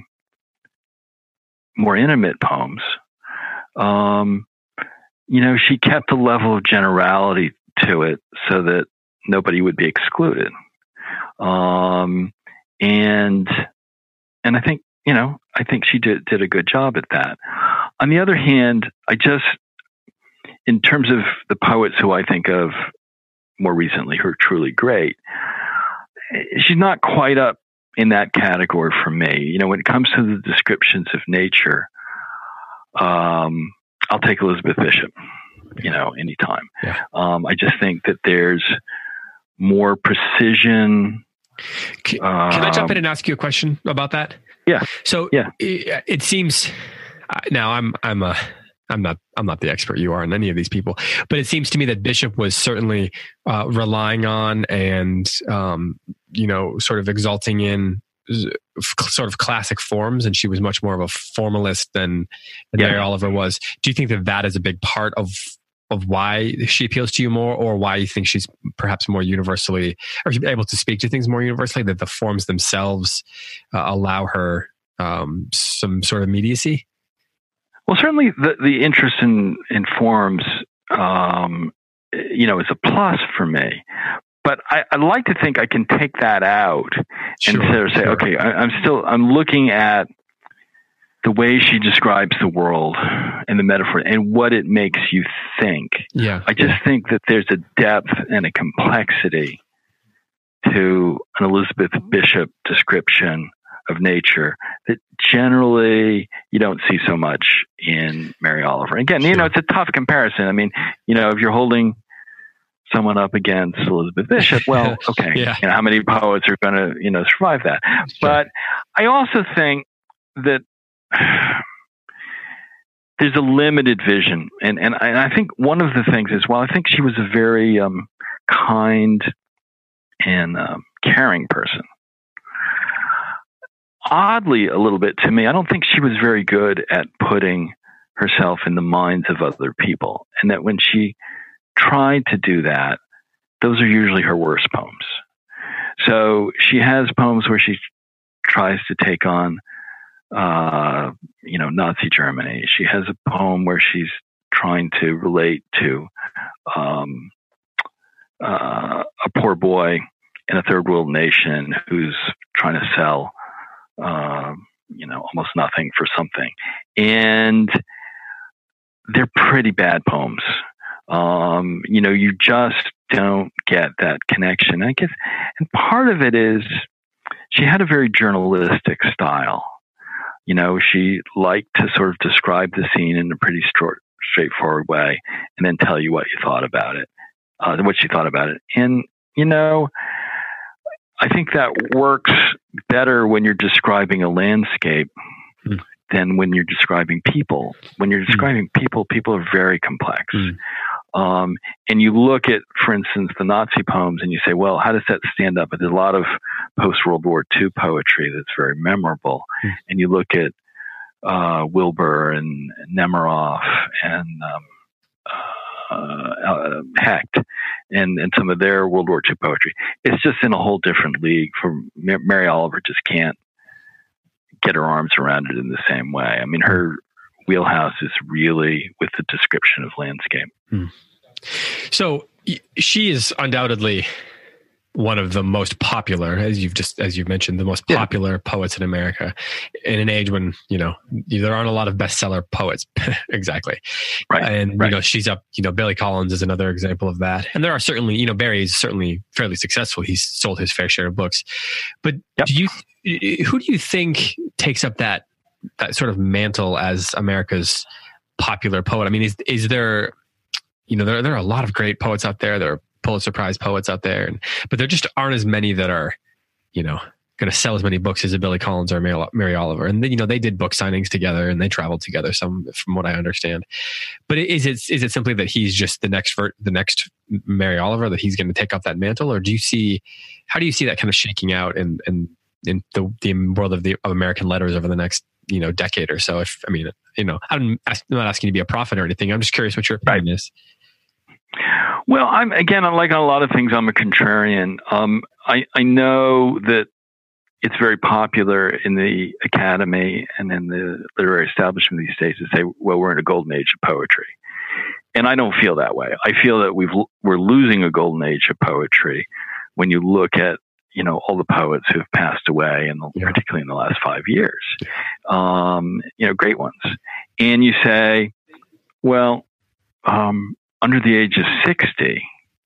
more intimate poems, um, you know, she kept a level of generality to it so that nobody would be excluded. Um, and, and I think, you know, I think she did, did a good job at that. On the other hand, I just, in terms of the poets who I think of more recently who are truly great, she's not quite up in that category for me. You know, when it comes to the descriptions of nature, um, I'll take Elizabeth Bishop, you know, anytime. Yeah. Um, I just think that there's more precision. Can, um, can I jump in and ask you a question about that? Yeah. So yeah. It, it seems now I'm I'm a I'm not I'm not the expert you are in any of these people, but it seems to me that Bishop was certainly uh, relying on and um, you know, sort of exalting in sort of classic forms, and she was much more of a formalist than, than yeah. Mary Oliver was. Do you think that that is a big part of of why she appeals to you more, or why you think she's perhaps more universally, or able to speak to things more universally, that the forms themselves uh, allow her um, some sort of immediacy? Well, certainly the, the interest in, in forms, um, you know, is a plus for me. But I, I like to think I can take that out Sure, and sort of say, sure. okay, I, I'm still, I'm looking at the way she describes the world and the metaphor and what it makes you think. Yeah. I just yeah. think that there's a depth and a complexity to an Elizabeth Bishop description of nature that generally you don't see so much in Mary Oliver. Again, Sure. you know, it's a tough comparison. I mean, you know, if you're holding someone up against Elizabeth Bishop, well, okay, Yeah. you know, how many poets are going to, you know, survive that? Sure. But I also think that there's a limited vision. And, and, I, and I think one of the things is, well, I think she was a very um, kind and um, caring person. Oddly, a little bit to me, I don't think she was very good at putting herself in the minds of other people. And that when she tried to do that, those are usually her worst poems. So she has poems where she tries to take on Uh, you know, Nazi Germany. She has a poem where she's trying to relate to um, uh, a poor boy in a third world nation who's trying to sell, uh, you know, almost nothing for something. And they're pretty bad poems. Um, you know, you just don't get that connection. I guess, and part of it is she had a very journalistic style. You know, she liked to sort of describe the scene in a pretty short, straightforward way and then tell you what you thought about it, uh, what she thought about it. And, you know, I think that works better when you're describing a landscape mm. than when you're describing people. When you're describing mm. people, people are very complex. Mm. Um, and you look at, for instance, the Nazi poems and you say, well, how does that stand up? But there's a lot of post-World War Two poetry that's very memorable. Mm. And you look at uh, Wilbur and Nemiroff and um, uh, uh, Hecht and, and some of their World War Two poetry. It's just in a whole different league. For Mary Oliver just can't get her arms around it in the same way. I mean, her wheelhouse is really with the description of landscape. Hmm. So she is undoubtedly one of the most popular, as you've just, as you've mentioned, the most popular yeah. poets in America in an age when, you know, there aren't a lot of bestseller poets. Exactly. Right. And, right. you know, she's up, you know, Billy Collins is another example of that. And there are certainly, you know, Barry is certainly fairly successful. He's sold his fair share of books, but yep. do you, who do you think takes up that, that sort of mantle as America's popular poet? I mean, is, is there, you know, there, there are a lot of great poets out there. There are Pulitzer Prize poets out there, and, but there just aren't as many that are, you know, going to sell as many books as a Billy Collins or Mary, Mary Oliver. And then, you know, they did book signings together and they traveled together, some, from what I understand. But is it, is it simply that he's just the next, the next Mary Oliver, that he's going to take up that mantle? Or do you see, how do you see that kind of shaking out in, in, in the, the world of the of American letters over the next, you know, decade or so? If, I mean, you know, I'm, I'm not asking you to be a prophet or anything. I'm just curious what your opinion right. is. Well, I'm again, like on a lot of things, I'm a contrarian. Um, I, I know that it's very popular in the academy and in the literary establishment these days to say, well, we're in a golden age of poetry. And I don't feel that way. I feel that we've, we're losing a golden age of poetry when you look at, you know, all the poets who have passed away, and yeah. particularly in the last five years, um, you know, great ones. And you say, well, um, under the age of sixty,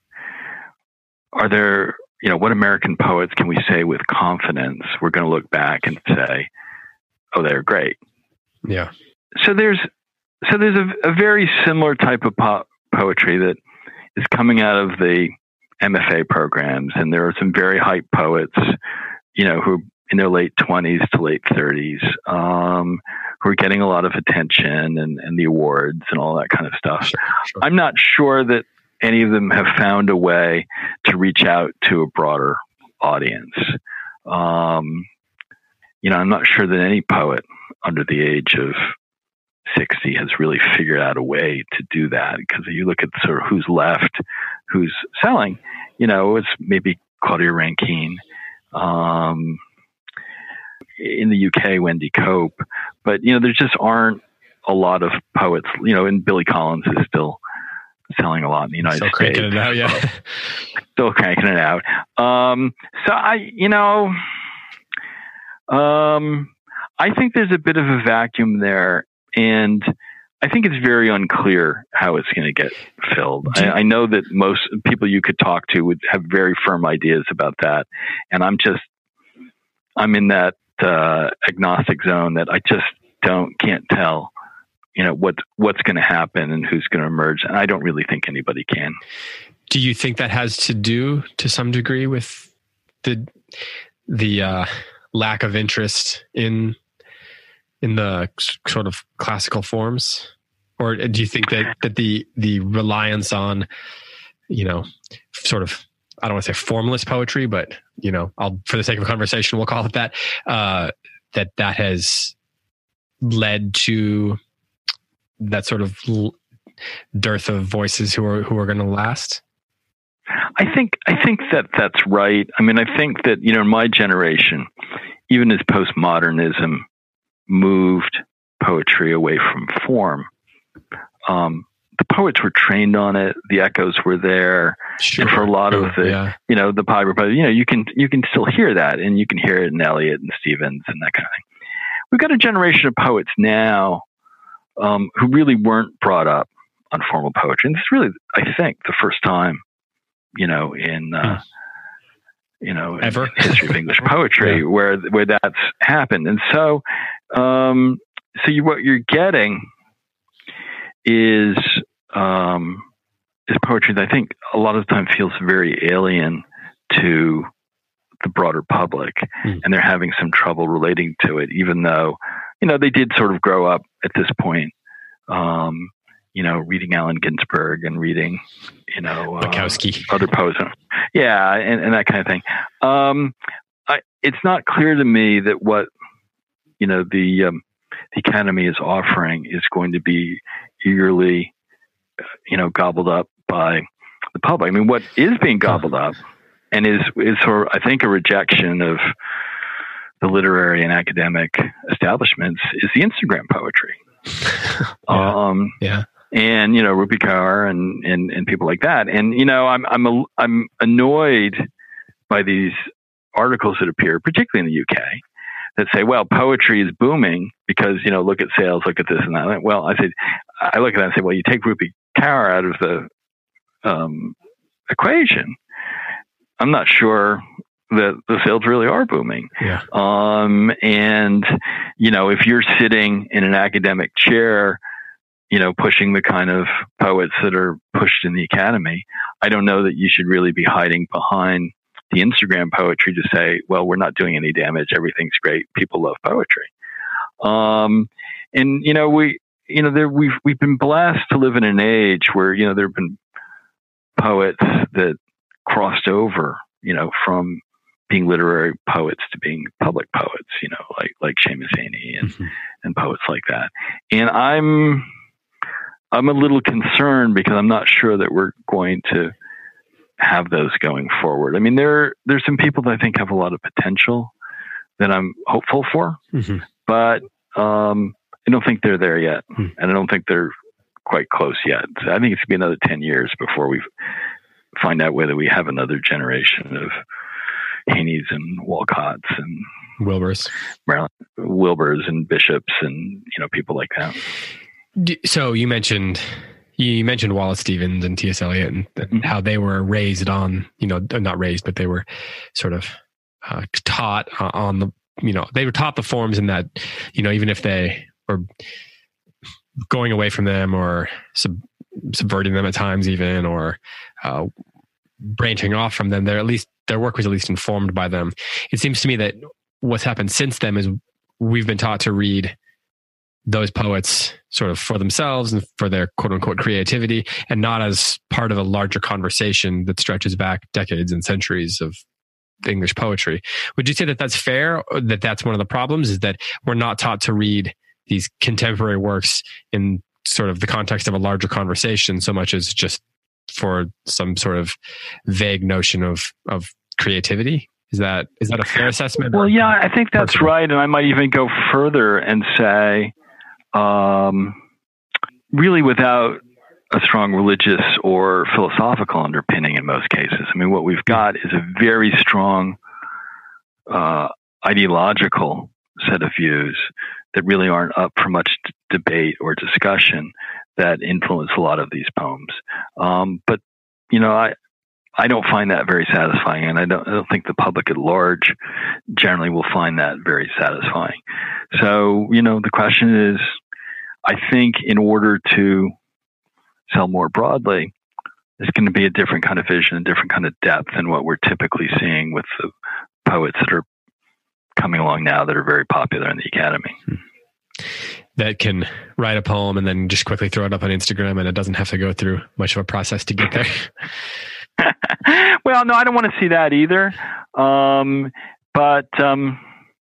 are there, you know, what American poets can we say with confidence we're going to look back and say, oh, they're great? Yeah. So there's, so there's a, a very similar type of po- poetry that is coming out of the M F A programs, and there are some very hype poets, you know, who in their late twenties to late thirties, um, who are getting a lot of attention and, and the awards and all that kind of stuff. Sure, sure. I'm not sure that any of them have found a way to reach out to a broader audience. Um, you know, I'm not sure that any poet under the age of sixty has really figured out a way to do that. Because you look at sort of who's left, who's selling, you know, it's maybe Claudia Rankine, um, in the U K, Wendy Cope, but you know, there just aren't a lot of poets, you know, and Billy Collins is still selling a lot in the United still States. Cranking it out, yeah. Still cranking it out. Um, so I, you know, um, I think there's a bit of a vacuum there, and I think it's very unclear how it's going to get filled. I, I know that most people you could talk to would have very firm ideas about that, and I'm just, I'm in that uh, agnostic zone that I just don't, can't tell, you know, what what's going to happen and who's going to emerge, and I don't really think anybody can. Do you think that has to do, to some degree, with the the uh, lack of interest in in the sort of classical forms, or do you think that that the the reliance on, you know, sort of, I don't want to say formalist poetry, but you know, I'll, for the sake of conversation, we'll call it that, uh, that that has led to that sort of l- dearth of voices who are who are going to last? I think I think that that's right. I mean, I think that, you know, in my generation, even as postmodernism moved poetry away from form, um, the poets were trained on it. The echoes were there, Sure. and for a lot of the, yeah. you know, the popular poets, you know, you can you can still hear that, and you can hear it in Eliot and Stevens and that kind of thing. We've got a generation of poets now um, who really weren't brought up on formal poetry, and this is really, I think, the first time, you know, in uh, you know, in, Ever? in history of English poetry yeah. where where that's happened. And so, um, so you, what you're getting is um, is poetry that I think a lot of the time feels very alien to the broader public, mm. and they're having some trouble relating to it, even though, you know, they did sort of grow up at this point. Um, you know, reading Allen Ginsberg and reading, you know, uh, other poets. Yeah, and, and that kind of thing. Um, I, it's not clear to me that what, you know, the, um, the Academy is offering is going to be eagerly, you know, gobbled up by the public. I mean, what is being gobbled up and is, is sort of, I think, a rejection of the literary and academic establishments is the Instagram poetry. yeah. Um, yeah. And, you know, Rupi Kaur and, and, and people like that. And, you know, I'm, I'm, a, I'm annoyed by these articles that appear, particularly in the U K, that say, well, poetry is booming because, you know, look at sales, look at this and that. Well, I said, I look at that and say, well, you take Rupi Kaur out of the um, equation, I'm not sure that the sales really are booming. Yeah. Um, and, you know, if you're sitting in an academic chair, you know, pushing the kind of poets that are pushed in the Academy, I don't know that you should really be hiding behind the Instagram poetry to say, well, we're not doing any damage. Everything's great. People love poetry. Um, and, you know, we, you know, there, we've, we've been blessed to live in an age where, you know, there have been poets that crossed over, you know, from being literary poets to being public poets, you know, like, like Seamus Heaney and, mm-hmm. and poets like that. And I'm, I'm a little concerned because I'm not sure that we're going to have those going forward. I mean, there there's some people that I think have a lot of potential that I'm hopeful for, mm-hmm. but um, I don't think they're there yet, mm-hmm. and I don't think they're quite close yet. So I think it's going to be another ten years before we find out whether we have another generation of Heaney's and Walcotts and Wilburs, Marilyn Wilburs and Bishops and, you know, people like that. So you mentioned you mentioned Wallace Stevens and T S Eliot and, and mm-hmm. how they were raised on, you know, not raised, but they were sort of uh, taught on the, you know, they were taught the forms, in that, you know, even if they were going away from them or sub, subverting them at times, even, or uh, branching off from them, they're at least their work was at least informed by them. It seems to me that what's happened since then is we've been taught to read those poets sort of for themselves and for their quote unquote creativity, and not as part of a larger conversation that stretches back decades and centuries of English poetry. Would you say that that's fair? Or that that's one of the problems, is that we're not taught to read these contemporary works in sort of the context of a larger conversation, so much as just for some sort of vague notion of of creativity. Is that is that a fair assessment? Well, yeah, I think that's personal? Right. And I might even go further and say, um, really without a strong religious or philosophical underpinning in most cases. I mean, what we've got is a very strong uh, ideological set of views that really aren't up for much d- debate or discussion that influence a lot of these poems. Um, but, you know, I, I don't find that very satisfying, and I don't, I don't think the public at large generally will find that very satisfying. So, you know, the question is, I think in order to sell more broadly, there's going to be a different kind of vision, a different kind of depth than what we're typically seeing with the poets that are coming along now that are very popular in the academy. That can write a poem and then just quickly throw it up on Instagram, and it doesn't have to go through much of a process to get there. Well, no, I don't want to see that either. Um, but, um,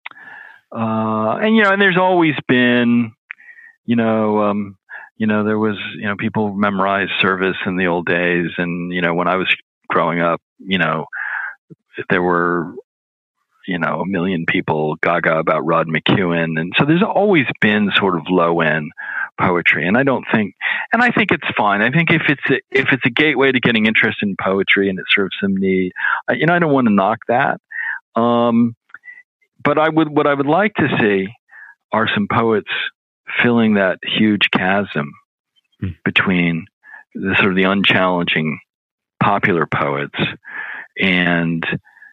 uh, and, you know, and there's always been, you know, um, you know, there was, you know, people memorized service in the old days. And, you know, when I was growing up, you know, there were, you know, a million people gaga about Rod McEwen. And so there's always been sort of low end poetry. And I don't think, and I think it's fine. I think if it's a, if it's a gateway to getting interested in poetry and it serves some need, uh, you know, I don't want to knock that. Um, but I would, what I would like to see are some poets filling that huge chasm hmm. between the sort of the unchallenging popular poets and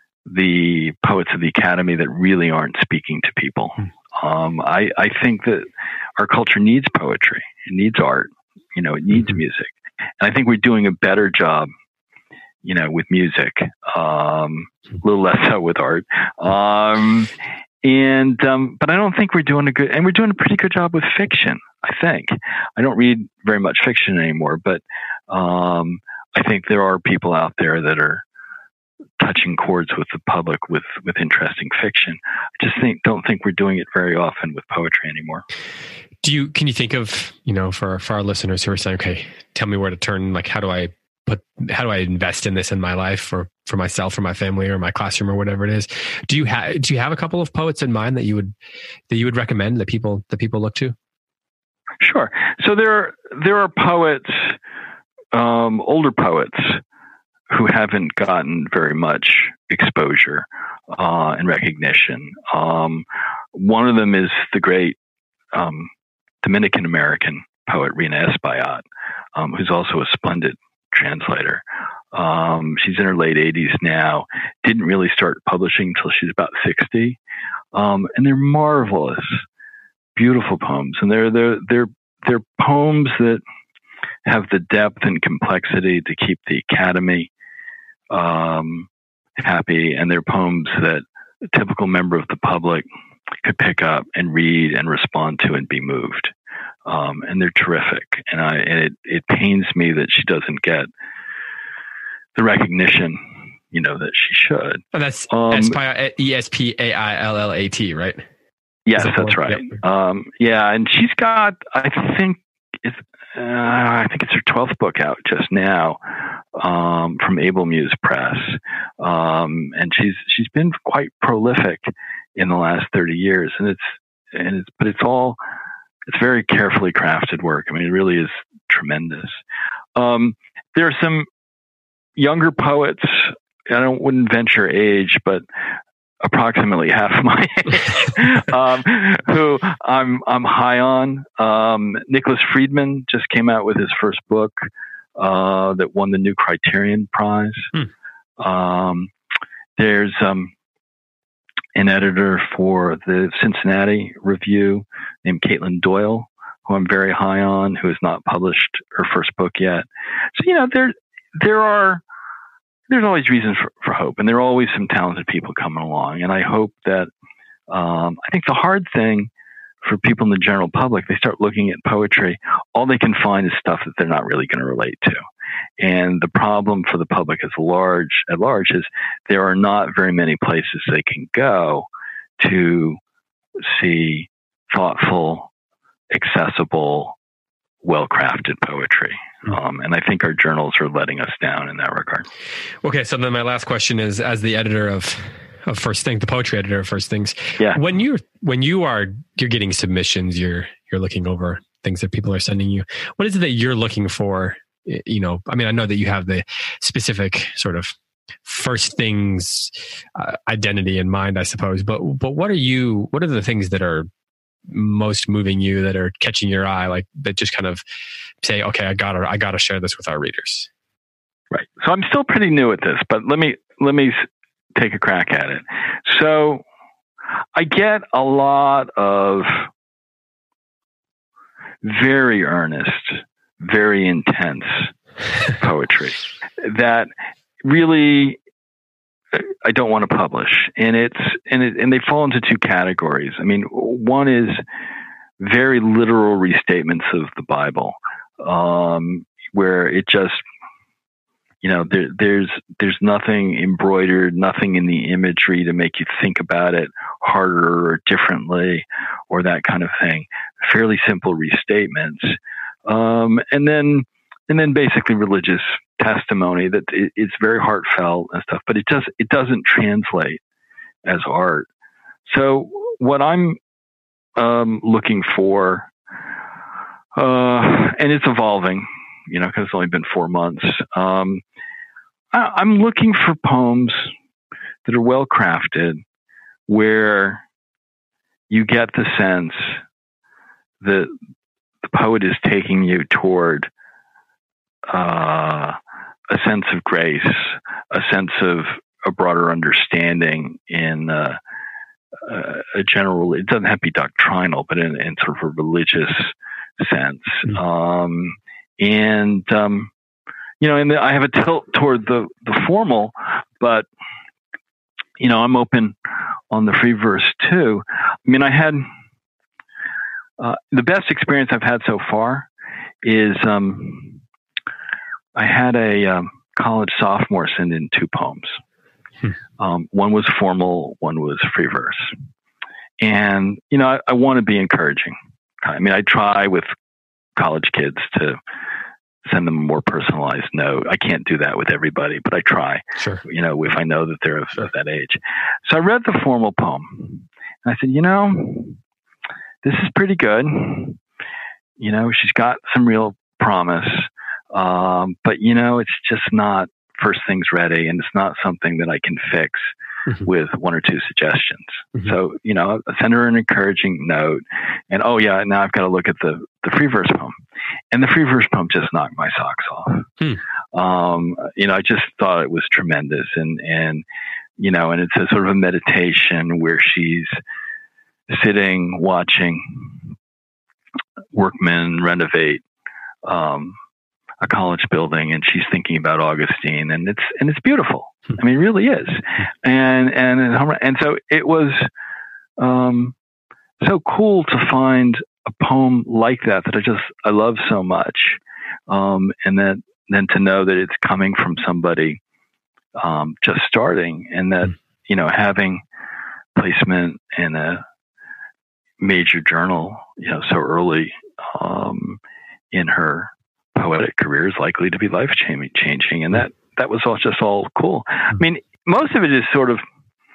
the poets of the academy that really aren't speaking to people. Hmm. Um, I, I think that our culture needs poetry. It needs art. You know, it needs mm-hmm. music. And I think we're doing a better job, you know, with music, um, a little less so with art. Um, and, um, but I don't think we're doing a good, and we're doing a pretty good job with fiction, I think. I don't read very much fiction anymore, but, um, I think there are people out there that are touching chords with the public with, with interesting fiction. I just think, don't think we're doing it very often with poetry anymore. Do you, can you think of, you know, for, for our listeners who are saying, okay, tell me where to turn, like, how do I put, how do I invest in this in my life for, for myself, for my family, or my classroom, or whatever it is? Do you have, do you have a couple of poets in mind that you would, that you would recommend that people, that people look to? Sure. So there are, there are poets, um, older poets who haven't gotten very much exposure, uh, and recognition. Um, one of them is the great, um, Dominican American poet Rina Espaillat, um, who's also a splendid translator. Um, she's in her late eighties now. Didn't really start publishing until she's about sixty, um, and they're marvelous, beautiful poems. And they're they're they're they're poems that have the depth and complexity to keep the academy um, happy, and they're poems that a typical member of the public could pick up and read and respond to and be moved. Um, and they're terrific. And I, and it, it pains me that she doesn't get the recognition, you know, that she should. Oh, that's um, E S P A I L L A T, right? Yes, that that's right. Yep. Um, yeah. And she's got, I think it's, uh, I think it's her twelfth book out just now, um, from Able Muse Press. Um, and she's, she's been quite prolific in the last thirty years. And it's, and it's, but it's all, it's very carefully crafted work. I mean, it really is tremendous. Um, there are some younger poets, I don't, wouldn't venture age, but approximately half my age, um, who I'm, I'm high on. Um, Nicholas Friedman just came out with his first book, uh, that won the new Criterion Prize. Hmm. Um, there's, um, an editor for the Cincinnati Review named Caitlin Doyle, who I'm very high on, who has not published her first book yet. So, you know, there, there are, there's always reasons for, for hope, and there are always some talented people coming along. And I hope that, um, I think the hard thing for people in the general public, they start looking at poetry, all they can find is stuff that they're not really going to relate to. And the problem for the public as large, at large is there are not very many places they can go to see thoughtful, accessible, well-crafted poetry. Um, and I think our journals are letting us down in that regard. Okay, so then my last question is, as the editor of of First Things, the poetry editor of First Things, yeah. when you when you are you're getting submissions, you're you're looking over things that people are sending you. What is it that you're looking for? You know, I mean, I know that you have the specific sort of First Things uh, identity in mind, I suppose. But but what are you? What are the things that are most moving you, that are catching your eye, like that just kind of say, okay, I gotta, I gotta share this with our readers. Right. So I'm still pretty new at this, but let me, let me take a crack at it. So I get a lot of very earnest, very intense poetry that really I don't want to publish. And it's, and it, and they fall into two categories. I mean, one is very literal restatements of the Bible, um, where it just, you know, there, there's, there's nothing embroidered, nothing in the imagery to make you think about it harder or differently or that kind of thing. Fairly simple restatements. Um, and then, and then basically religious testimony that it, it's very heartfelt and stuff, but it just, it doesn't translate as art. So what I'm um, looking for, uh, and it's evolving, you know, because it's only been four months. Um, I, I'm looking for poems that are well crafted, where you get the sense that the poet is taking you toward uh, a sense of grace, a sense of a broader understanding in uh, uh, a general, it doesn't have to be doctrinal, but in, in sort of a religious sense. Mm-hmm. Um, and, um, you know, and I have a tilt toward the, the formal, but, you know, I'm open on the free verse too. I mean, I had, uh, the best experience I've had so far is, um, I had a um, college sophomore send in two poems. Hmm. Um, one was formal, one was free verse. And, you know, I, I want to be encouraging. I mean, I try with college kids to send them a more personalized note. I can't do that with everybody, but I try, sure. you know, if I know that they're of, of that age. So I read the formal poem and I said, you know, this is pretty good. You know, she's got some real promise. Um, but you know, it's just not First Things ready, and it's not something that I can fix mm-hmm. with one or two suggestions. Mm-hmm. So, you know, I send her an encouraging note, and oh yeah, now I've got to look at the, the free verse poem, and the free verse poem just knocked my socks off. Hmm. Um, you know, I just thought it was tremendous, and, and, you know, and it's a sort of a meditation where she's sitting, watching workmen renovate, um, a college building, and she's thinking about Augustine, and it's, and it's beautiful. I mean, it really is. And, and, and so it was, um, so cool to find a poem like that, that I just, I love so much. Um, and then, then to know that it's coming from somebody, um, just starting, and that, you know, having placement in a major journal, you know, so early, um, in her poetic career is likely to be life changing. And that, that was all just all cool. I mean, most of it is sort of,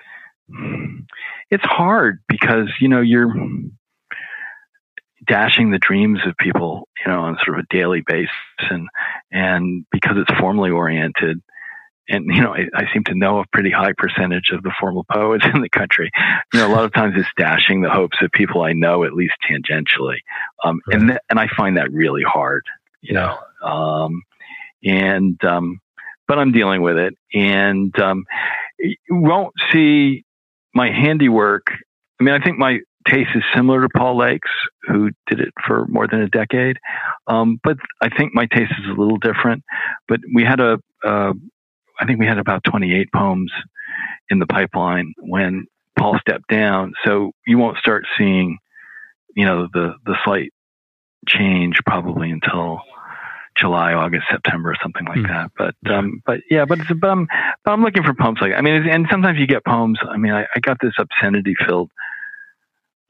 it's hard because, you know, you're dashing the dreams of people, you know, on sort of a daily basis, and, and because it's formally oriented, and, you know, I, I seem to know a pretty high percentage of the formal poets in the country. You know, a lot of times it's dashing the hopes of people I know, at least tangentially. Um, right. and, th- and I find that really hard. You know, um, and, um, but I'm dealing with it, and, um, you won't see my handiwork. I mean, I think my taste is similar to Paul Lake's, who did it for more than a decade. Um, but I think my taste is a little different, but we had a, uh, I think we had about twenty-eight poems in the pipeline when Paul stepped down. So you won't start seeing, you know, the, the slight change probably until July, August, September, or something like mm. that. But, um, but yeah, but it's, but I'm, but I'm looking for poems like, I mean, and sometimes you get poems. I mean, I, I got this obscenity filled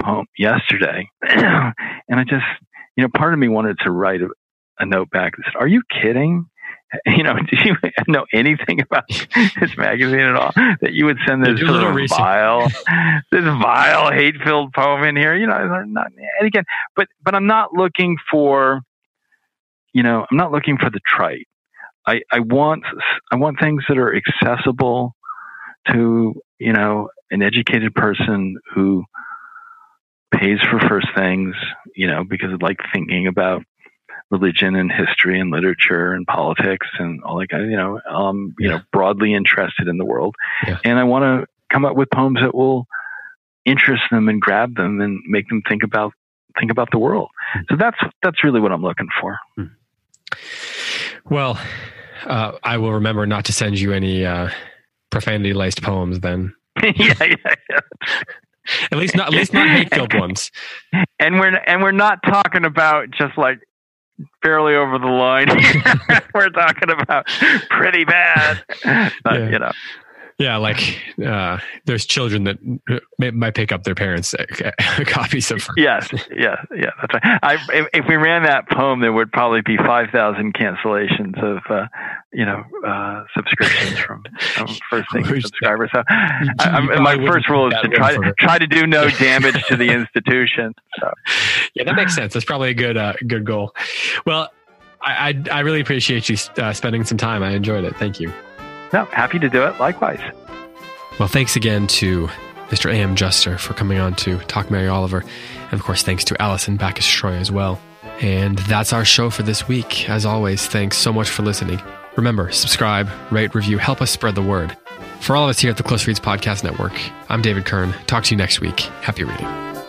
poem yesterday, and I just, you know, part of me wanted to write a, a note back that said, "Are you kidding? You know, did you know anything about this magazine at all? That you would send this sort of vile, this vile, hate-filled poem in here? You know, not, and again, but but I'm not looking for, you know, I'm not looking for the trite. I, I want I want things that are accessible to, you know, an educated person who pays for first things, you know, because I like thinking about religion and history and literature and politics and all that kind of, you know, um, you yeah. know, broadly interested in the world. Yeah. And I want to come up with poems that will interest them and grab them and make them think about think about the world. Mm. So that's that's really what I'm looking for. Mm. Well, uh, I will remember not to send you any uh, profanity-laced poems then. yeah, yeah, yeah. At least not, at least not hate-filled ones. And we're and we're not talking about just like fairly over the line. We're talking about pretty bad. But, yeah. You know. Yeah, like uh, there's children that may, might pick up their parents' uh, copies of. Yes, yeah, yeah, that's right. I, if, if we ran that poem, there would probably be five thousand cancellations of, uh, you know, uh, subscriptions from um, first thing subscribers. So, I, I, my first rule is to try to try to do no damage to the institution. So, yeah, that makes sense. That's probably a good, uh, good goal. Well, I, I, I really appreciate you uh, spending some time. I enjoyed it. Thank you. No, happy to do it. Likewise. Well, thanks again to Mister A M Juster for coming on to Talk Mary Oliver. And of course, thanks to Alison Bacchus-Schroy as well. And that's our show for this week. As always, thanks so much for listening. Remember, subscribe, rate, review, help us spread the word. For all of us here at the Close Reads Podcast Network, I'm David Kern. Talk to you next week. Happy reading.